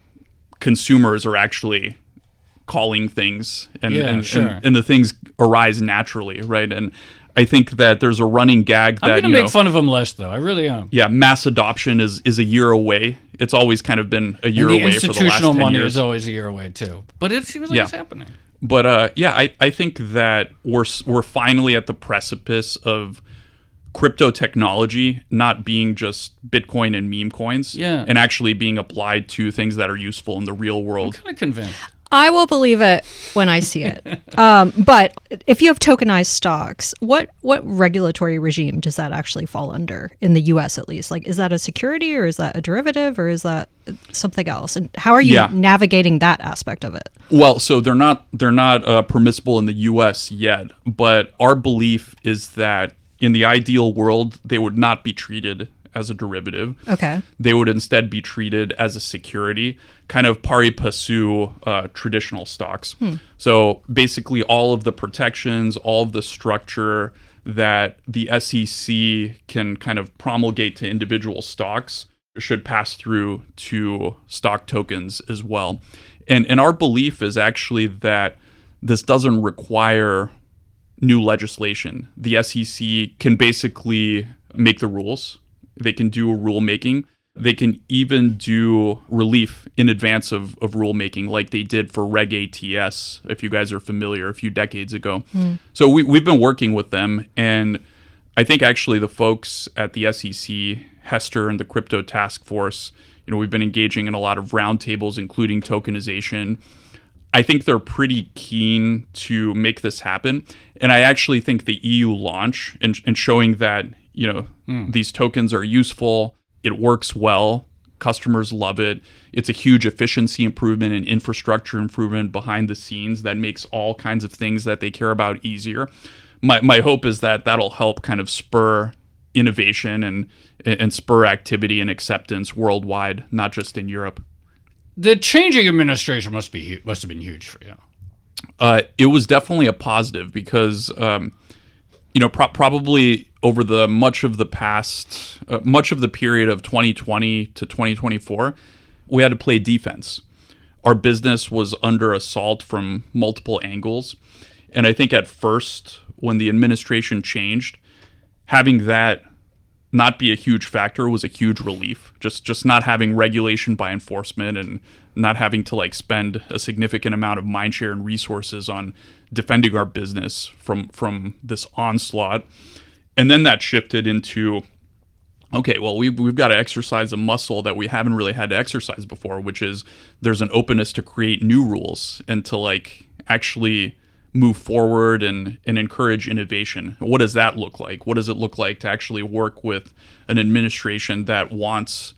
consumers are actually calling things, and Yeah, and, sure. and and the things arise naturally, right? And I think that there's a running gag that I'm gonna you make know, fun of them less, though. I really am. yeah, mass adoption is is a year away. It's always kind of been a year And the away for the last institutional ten money years. is always a year away too. But it seems like Yeah. it's happening. But uh, yeah, I, I think that we're s- we're finally at the precipice of crypto technology not being just Bitcoin and meme coins, Yeah. and actually being applied to things that are useful in the real world. I'm kind of convinced. I will believe it when I see it. um, but if you have tokenized stocks, what what regulatory regime does that actually fall under in the U S at least? Like, is that a security, or is that a derivative, or is that something else? And how are you Yeah. navigating that aspect of it? Well, so they're not they're not uh, permissible in the U S yet, but our belief is that in the ideal world they would not be treated as a derivative. Okay. They would instead be treated as a security, kind of pari passu uh, traditional stocks. Hmm. So basically, all of the protections, all of the structure that the S E C can kind of promulgate to individual stocks should pass through to stock tokens as well. And and our belief is actually that this doesn't require new legislation. The S E C can basically make the rules. They can do rulemaking. They can even do relief in advance of, of rulemaking, like they did for Reg A T S, if you guys are familiar, a few decades ago. Hmm. So we, we've been working with them, and I think actually the folks at the S E C, Hester and the Crypto Task Force, you know, we've been engaging in a lot of roundtables, including tokenization. I think they're pretty keen to make this happen. And I actually think the E U launch and, and showing that, you know, Hmm. these tokens are useful, it works well, customers love it. It's a huge efficiency improvement and infrastructure improvement behind the scenes that makes all kinds of things that they care about easier. My my hope is that that'll help kind of spur innovation and and spur activity and acceptance worldwide, not just in Europe. The changing administration must be hu- must have been huge for you. Uh, it was definitely a positive because, um, you know, pro- probably over the much of the past, uh, much of the period of twenty twenty to twenty twenty-four, we had to play defense. Our business was under assault from multiple angles. And I think at first, when the administration changed, having that not be a huge factor was a huge relief. Just just not having regulation by enforcement and not having to like spend a significant amount of mindshare and resources on defending our business from from this onslaught. And then that shifted into, okay, well, we've, we've got to exercise a muscle that we haven't really had to exercise before, which is there's an openness to create new rules and to like actually move forward and, and encourage innovation. What does that look like? What does it look like to actually work with an administration that wants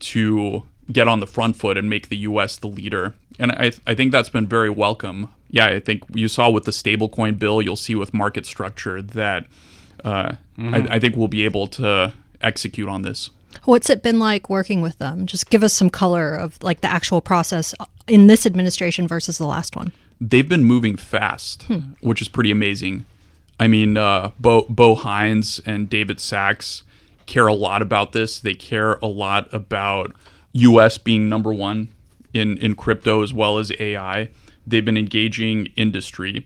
to get on the front foot and make the U S the leader? And I, I think that's been very welcome. Yeah, I think you saw with the stablecoin bill, you'll see with market structure that uh, Mhm. I, I think we'll be able to execute on this. What's it been like working with them? Just give us some color of like the actual process in this administration versus the last one. They've been moving fast, Hmm. which is pretty amazing. I mean, uh, Bo, Bo Hines and David Sachs care a lot about this. They care a lot about U S being number one in, in crypto as well as A I. they've been engaging industry,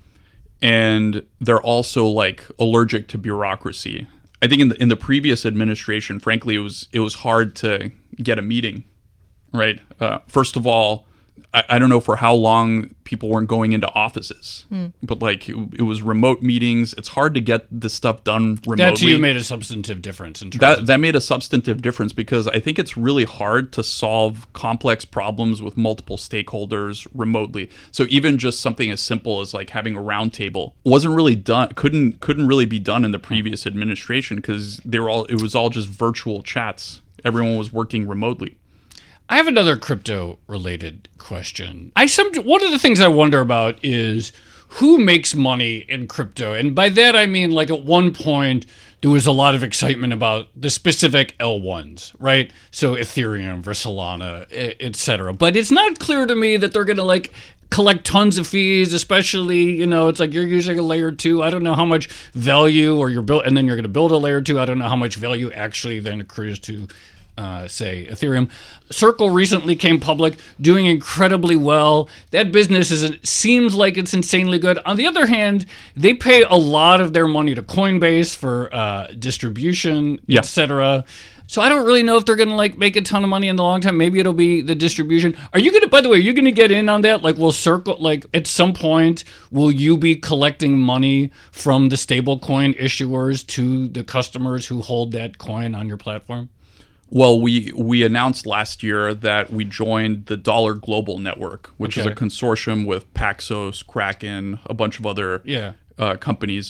and they're also like allergic to bureaucracy. I think in the in the previous administration, frankly, it was it was hard to get a meeting, right? Uh, first of all, I, I don't know for how long people weren't going into offices, Hmm. but like it, it was remote meetings. It's hard to get this stuff done remotely. That to you made a substantive difference in terms That of that made a substantive difference because I think it's really hard to solve complex problems with multiple stakeholders remotely. So even just something as simple as like having a roundtable wasn't really done. Couldn't couldn't really be done in the previous administration because they were all. It was all just virtual chats. Everyone was working remotely. I have another crypto related question. I some one of the things I wonder about is who makes money in crypto? And by that I mean like at one point there was a lot of excitement about the specific L ones, right? So Ethereum versus Solana, et cetera. But it's not clear to me that they're going to like collect tons of fees, especially, you know, it's like you're using a layer two. I don't know how much value or you're built, and then you're going to build a layer two. I don't know how much value actually then accrues to Uh, say Ethereum. Circle recently came public, doing incredibly well. That business is seems like it's insanely good. On the other hand, they pay a lot of their money to Coinbase for uh, distribution, Yeah. et cetera. So I don't really know if they're going to like make a ton of money in the long time. Maybe it'll be the distribution. Are you going to, by the way, are you going to get in on that? Like, will Circle, like at some point, will you be collecting money from the stablecoin issuers to the customers who hold that coin on your platform? Well, we we announced last year that we joined the Dollar Global Network, which is Okay. a consortium with Paxos, Kraken, a bunch of other Yeah. uh, companies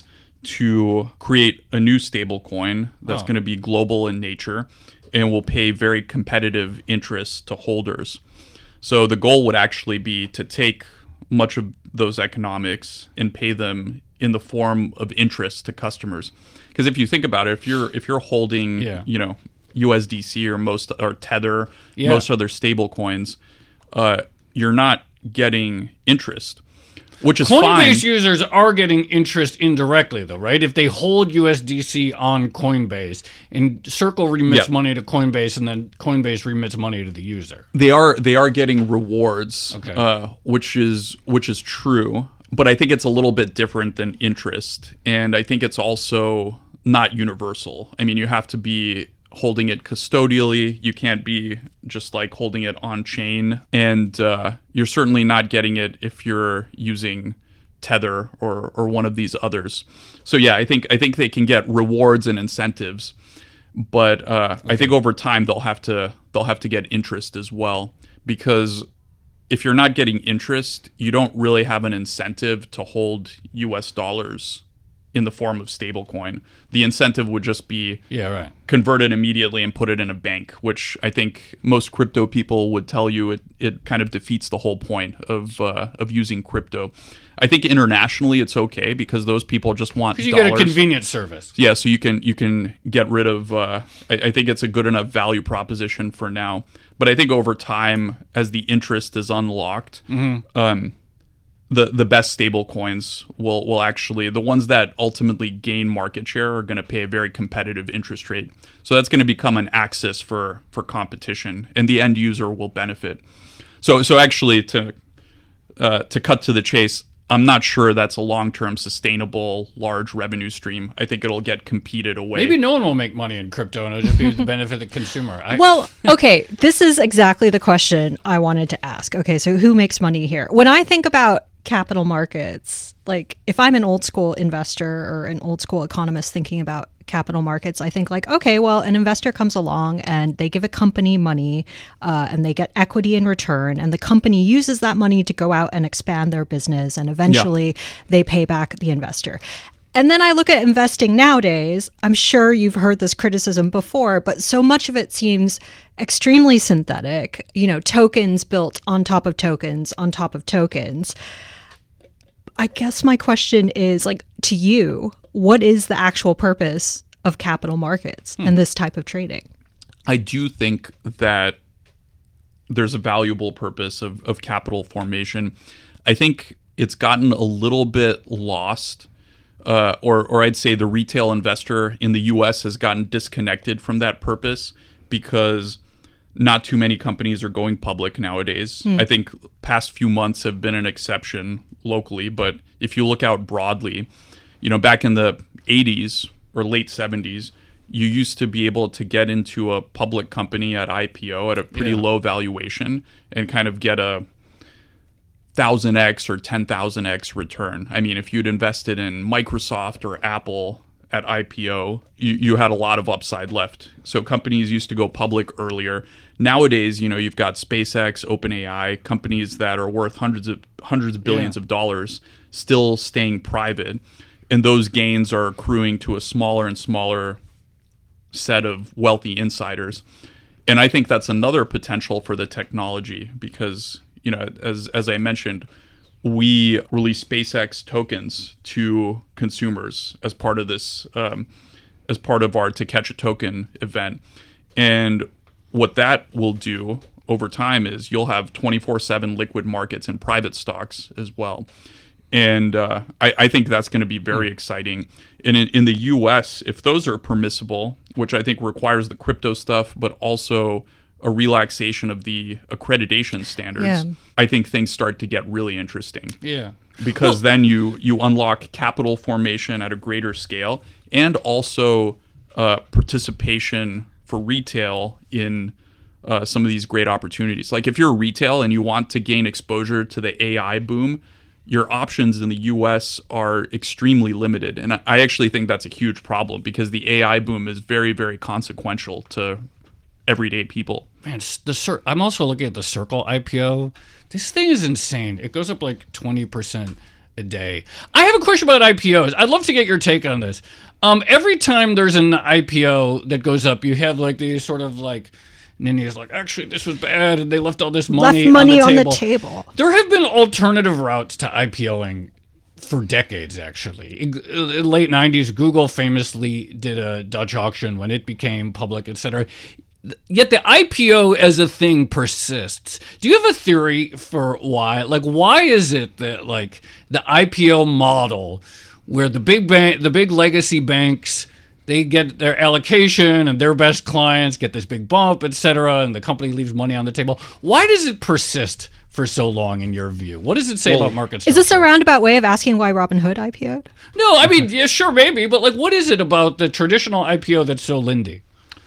to create a new stable coin that's Oh. going to be global in nature and will pay very competitive interest to holders. So the goal would actually be to take much of those economics and pay them in the form of interest to customers. Because if you think about it, if you're if you're holding, Yeah. you know, U S D C or most or Tether, Yeah. most other stable coins, uh, you're not getting interest, which is Coinbase fine. users are getting interest indirectly, though, right? If they hold U S D C on Coinbase and Circle remits Yeah. money to Coinbase and then Coinbase remits money to the user. They are they are getting rewards, Okay. uh, which is which is true, but I think it's a little bit different than interest, and I think it's also not universal. I mean, you have to be holding it custodially. You can't be just like holding it on chain, and uh, you're certainly not getting it if you're using Tether or or one of these others. So yeah, I think I think they can get rewards and incentives, but uh, I think over time they'll have to they'll have to get interest as well, because if you're not getting interest, you don't really have an incentive to hold U S dollars in the form of stablecoin. The incentive would just be Yeah, right. convert it immediately and put it in a bank, which I think most crypto people would tell you it, it kind of defeats the whole point of uh, of using crypto. I think internationally it's okay because those people just want Because you dollars. get a convenient service. Yeah, so you can you can get rid of. Uh, I, I think it's a good enough value proposition for now. But I think over time, as the interest is unlocked, Mhm. um, the the best stable coins will will actually, the ones that ultimately gain market share are going to pay a very competitive interest rate. So that's going to become an axis for for competition, and the end user will benefit. So so actually to uh, to cut to the chase, I'm not sure that's a long-term sustainable large revenue stream. I think it'll get competed away. Maybe no one will make money in crypto and it'll just be to benefit the consumer. I, Well, okay, this is exactly the question I wanted to ask. Okay, so who makes money here? When I think about capital markets, like if I'm an old school investor or an old school economist thinking about capital markets, I think like, okay, well, an investor comes along and they give a company money uh, and they get equity in return, and the company uses that money to go out and expand their business, and eventually they pay back the investor. And then I look at investing nowadays. I'm sure you've heard this criticism before, but so much of it seems extremely synthetic, you know, tokens built on top of tokens on top of tokens. I guess my question is, like, to you, what is the actual purpose of capital markets Hmm. and this type of trading? I do think that there's a valuable purpose of, of capital formation. I think it's gotten a little bit lost, uh, or or I'd say the retail investor in the U S has gotten disconnected from that purpose, because not too many companies are going public nowadays. Hmm. I think past few months have been an exception locally, but if you look out broadly, you know, back in the eighties or late seventies, you used to be able to get into a public company at I P O at a pretty Yeah. low valuation and kind of get a thousand X or ten thousand X return. I mean, if you'd invested in Microsoft or Apple at I P O, you, you had a lot of upside left. So companies used to go public earlier. Nowadays, you know, you've got SpaceX, OpenAI, companies that are worth hundreds of hundreds of billions Yeah. of dollars still staying private. And those gains are accruing to a smaller and smaller set of wealthy insiders. And I think that's another potential for the technology because, you know, as as I mentioned, we release SpaceX tokens to consumers as part of this, um, as part of our To Catch a Token event. And what that will do over time is you'll have twenty-four seven liquid markets and private stocks as well. And uh, I, I think that's going to be very exciting. And in, in the U S, if those are permissible, which I think requires the crypto stuff, but also a relaxation of the accreditation standards, Yeah. I think things start to get really interesting. Yeah. Because then you you unlock capital formation at a greater scale and also uh, participation for retail in uh, some of these great opportunities. Like if you're retail and you want to gain exposure to the A I boom, your options in the U S are extremely limited. And I- I actually think that's a huge problem because the A I boom is very, very consequential to everyday people. Man, s- the Cir- I'm also looking at the Circle I P O. This thing is insane. It goes up like twenty percent a day. I have a question about I P Os. I'd love to get your take on this. Um, every time there's an I P O that goes up, you have like these sort of like ninjas like, actually, this was bad, and they left all this money, Left money on on the the table. table. There have been alternative routes to IPOing for decades, actually. In, in the late nineties, Google famously did a Dutch auction when it became public, et cetera. Yet the I P O as a thing persists. Do you have a theory for why? Like, why is it that like the I P O model, where the big bank, the big legacy banks, they get their allocation and their best clients get this big bump, et cetera, and the company leaves money on the table. Why does it persist for so long, in your view? What does it say Well, about market Is this a roundabout way of asking why Robinhood I P O'd? No, I mean, yeah, sure, maybe, but like, what is it about the traditional I P O that's so Lindy?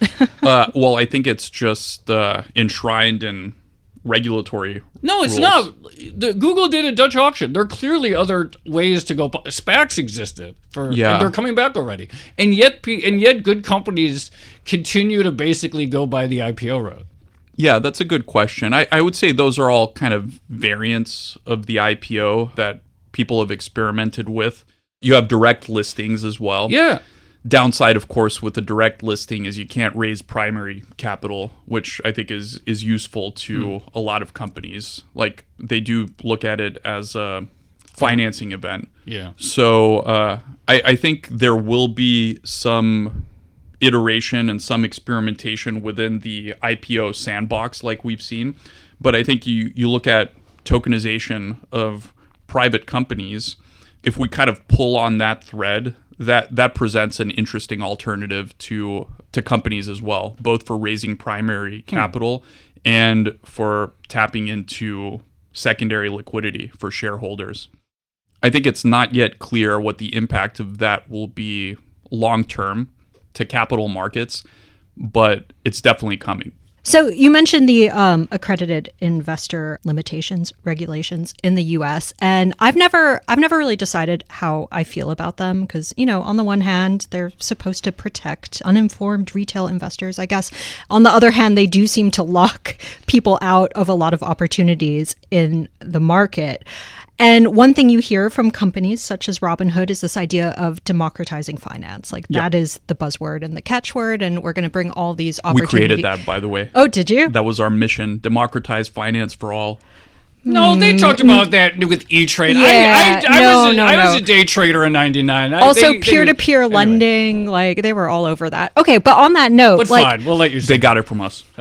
uh, well, I think it's just uh, enshrined in regulatory No, it's rules. not. The, Google did a Dutch auction. There are clearly other ways to go. pu- SPACs existed for, Yeah. and they're coming back already. And yet, pe- and yet, good companies continue to basically go by the I P O road. Yeah, that's a good question. I, I would say those are all kind of variants of the I P O that people have experimented with. You have direct listings as well. Yeah. Downside, of course, with a direct listing is you can't raise primary capital, which I think is is useful to a lot of companies. Like they do look at it as a financing event. Yeah. So uh, I, I think there will be some iteration and some experimentation within the I P O sandbox like we've seen. But I think you, you look at tokenization of private companies, if we kind of pull on that thread, that that presents an interesting alternative to to companies as well, both for raising primary capital and for tapping into secondary liquidity for shareholders. I think it's not yet clear what the impact of that will be long term to capital markets, but it's definitely coming. So you mentioned the um, accredited investor limitations regulations in the U S, and I've never I've never really decided how I feel about them because, you know, on the one hand, they're supposed to protect uninformed retail investors, I guess. On the other hand, they do seem to lock people out of a lot of opportunities in the market. And one thing you hear from companies such as Robinhood is this idea of democratizing finance. Like Yeah. that is the buzzword and the catchword, and we're going to bring all these We opportunities. created that, by the way. Oh, did you? That was our mission: democratize finance for all. No, they talked about that with E-Trade. Mm. Yeah, I, I, I, no, was, a, no, I was no. a day trader in ninety-nine. I- Also, they- they- peer-to-peer lending, like they were all over that. Okay, but on that note, But like, fine, we'll let you. They got it from us.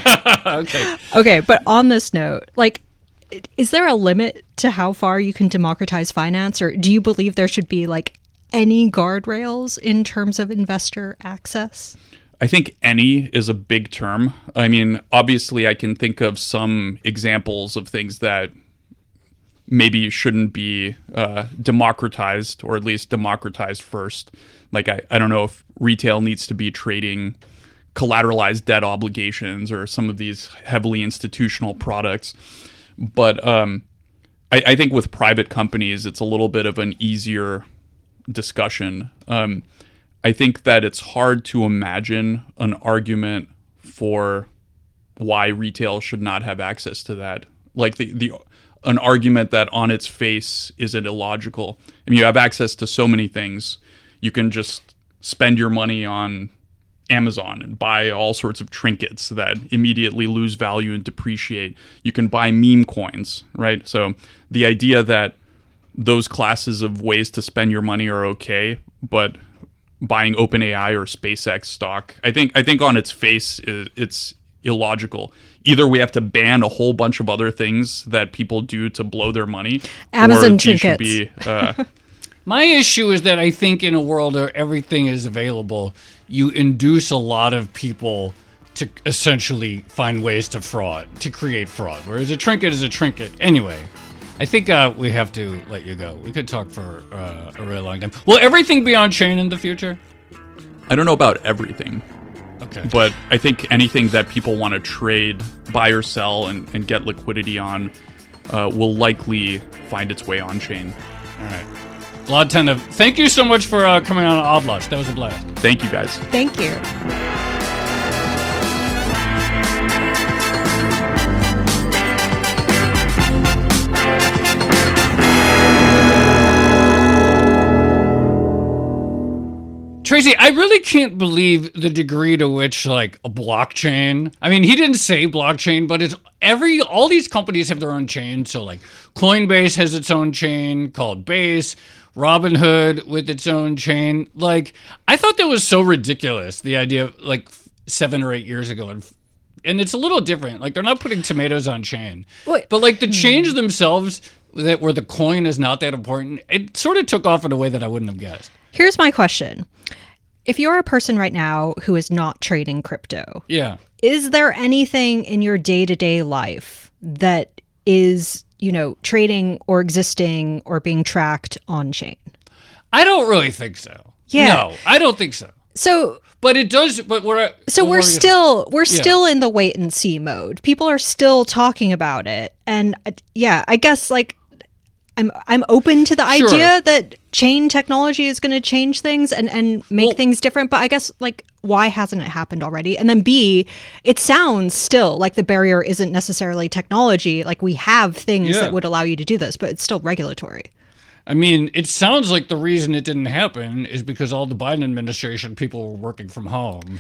Okay. okay, but on this note, like, is there a limit to how far you can democratize finance, or do you believe there should be like any guardrails in terms of investor access? I think any is a big term. I mean, obviously, I can think of some examples of things that maybe shouldn't be uh, democratized, or at least democratized first. Like, I, I don't know if retail needs to be trading collateralized debt obligations or some of these heavily institutional products. But um, I, I think with private companies, it's a little bit of an easier discussion. Um, I think that it's hard to imagine an argument for why retail should not have access to that. Like the, the an argument that on its face isn't illogical. I mean, you have access to so many things. You can just spend your money on Amazon and buy all sorts of trinkets that immediately lose value and depreciate. You can buy meme coins, right? So the idea that those classes of ways to spend your money are okay, but buying OpenAI or SpaceX stock, I think I think on its face it's illogical. Either we have to ban a whole bunch of other things that people do to blow their money, Amazon or trinkets. Be, uh, My issue is that I think in a world where everything is available, you induce a lot of people to essentially find ways to fraud, to create fraud. Whereas a trinket is a trinket. Anyway, I think uh, we have to let you go. We could talk for uh, a really long time. Will everything be on chain in the future? I don't know about everything. Okay. But I think anything that people want to trade, buy or sell, and, and get liquidity on uh, will likely find its way on chain. All right. Vlad Tenev, thank you so much for uh, coming on Odd Lots. That was a blast. Thank you, guys. Thank you. Tracy, I really can't believe the degree to which, like, a blockchain, I mean, he didn't say blockchain, but it's every, all these companies have their own chain. So, like, Coinbase has its own chain called Base, Robinhood with its own chain. Like, I thought that was so ridiculous, the idea of, like, seven or eight years ago. And, and it's a little different. Like, they're not putting tomatoes on chain. Wait. But, like, the chains themselves, that where the coin is not that important, it sort of took off in a way that I wouldn't have guessed. Here's my question. If you're a person right now who is not trading crypto, Yeah. is there anything in your day-to-day life that is, you know, trading or existing or being tracked on chain? I don't really think so. Yeah. No, I don't think so. So, but it does. But we're so we're we're still we're Yeah. still in the wait and see mode. People are still talking about it, and uh, yeah, I guess like I'm I'm open to the Sure. idea that chain technology is going to change things and and make Well- things different. But I guess like why hasn't it happened already? And then B, it sounds still like the barrier isn't necessarily technology. Like we have things Yeah. that would allow you to do this, but it's still regulatory. I mean, it sounds like the reason it didn't happen is because all the Biden administration people were working from home,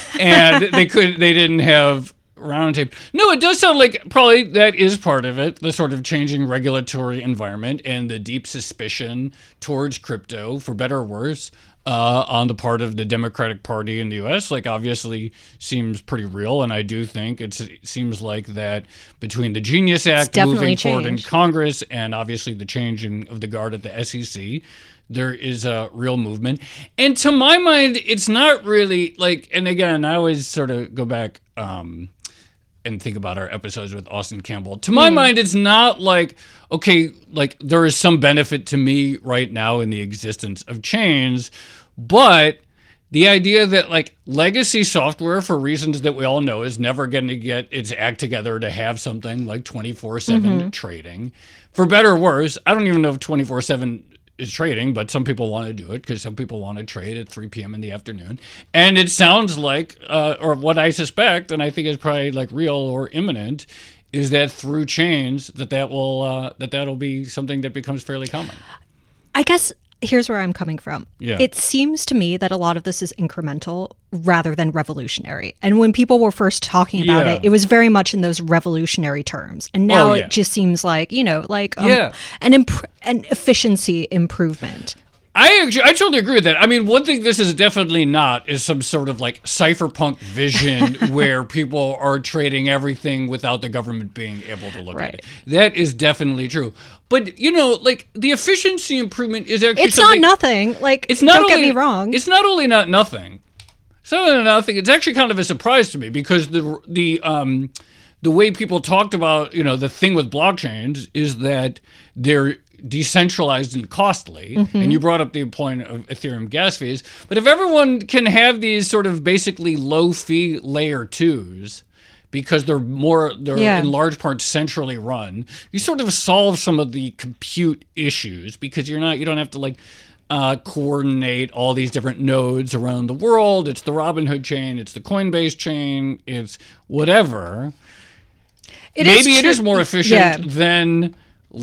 and they could they didn't have roundtable. No, it does sound like probably that is part of it. The sort of changing regulatory environment and the deep suspicion towards crypto, for better or worse, uh, on the part of the Democratic Party in the U S, like obviously seems pretty real. And I do think it's, it seems like that between the Genius Act definitely moving forward in changed. Congress and obviously the changing of the guard at the S E C, there is a real movement. And to my mind, it's not really like, and again, I always sort of go back um, and think about our episodes with Austin Campbell. To my Mhm. mind, it's not like, okay, like there is some benefit to me right now in the existence of chains, but the idea that like legacy software, for reasons that we all know, is never going to get its act together to have something like twenty-four seven Mhm. trading. For better or worse, I don't even know if twenty-four seven is trading, but some people want to do it because some people want to trade at three p.m. in the afternoon. And it sounds like, uh, or what I suspect, and I think is probably like real or imminent, is that through chains that that will uh, that that'll be something that becomes fairly common. I guess here's where I'm coming from. Yeah. It seems to me that a lot of this is incremental rather than revolutionary. And when people were first talking about Yeah. it, it was very much in those revolutionary terms. And now Oh, yeah. it just seems like, you know, like um, Yeah. an imp- an efficiency improvement. I actually, I totally agree with that. I mean, one thing this is definitely not is some sort of like cypherpunk vision where people are trading everything without the government being able to look at it. That is definitely true. But you know, like the efficiency improvement is actually It's not something- nothing. Like, It's not don't only, get me wrong. It's not only not nothing. seven and nothing. It's actually kind of a surprise to me because the the um the way people talked about, you know, the thing with blockchains is that they're decentralized and costly. Mhm. And you brought up the point of Ethereum gas fees. But if everyone can have these sort of basically low fee layer twos, because they're more, they're Yeah. in large part centrally run, you sort of solve some of the compute issues because you're not, you don't have to like uh, coordinate all these different nodes around the world. It's the Robinhood chain, it's the Coinbase chain, it's whatever. It is Maybe it true- is more efficient yeah. than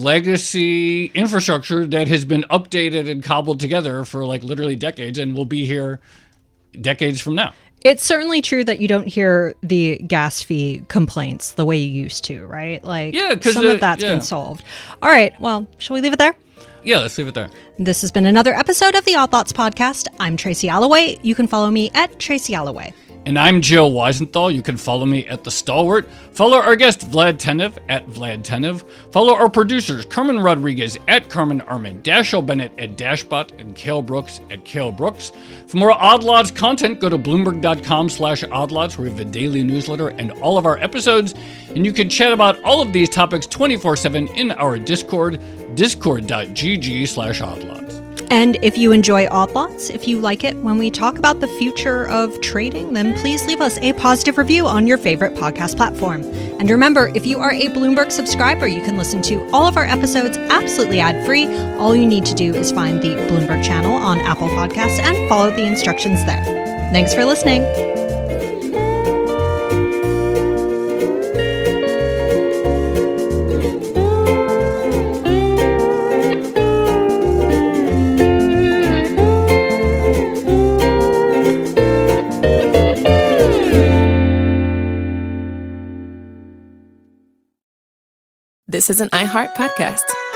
legacy infrastructure that has been updated and cobbled together for like literally decades and will be here decades from now. It's certainly true that you don't hear the gas fee complaints the way you used to, right? Like, Yeah, 'cause some the- of that's yeah. been solved. All right, well, shall we leave it there? Yeah, let's leave it there. This has been another episode of the Odd Thoughts Podcast. I'm Tracy Alloway. You can follow me at Tracy Alloway. And I'm Joe Weisenthal. You can follow me at The Stalwart. Follow our guest, Vlad Tenev, at Vlad Tenev. Follow our producers, Carmen Rodriguez, at Carmen Armin, Dashiell Bennett, at Dashbot, and Kale Brooks, at Kale Brooks. For more Odd Lots content, go to Bloomberg.com slash Odd Lots, where we have a daily newsletter and all of our episodes. And you can chat about all of these topics twenty-four seven in our Discord, discord.gg slash Odd Lots. And if you enjoy Odd Lots, if you like it when we talk about the future of trading, then please leave us a positive review on your favorite podcast platform. And remember, if you are a Bloomberg subscriber, you can listen to all of our episodes absolutely ad-free. All you need to do is find the Bloomberg channel on Apple Podcasts and follow the instructions there. Thanks for listening. This is an iHeart podcast.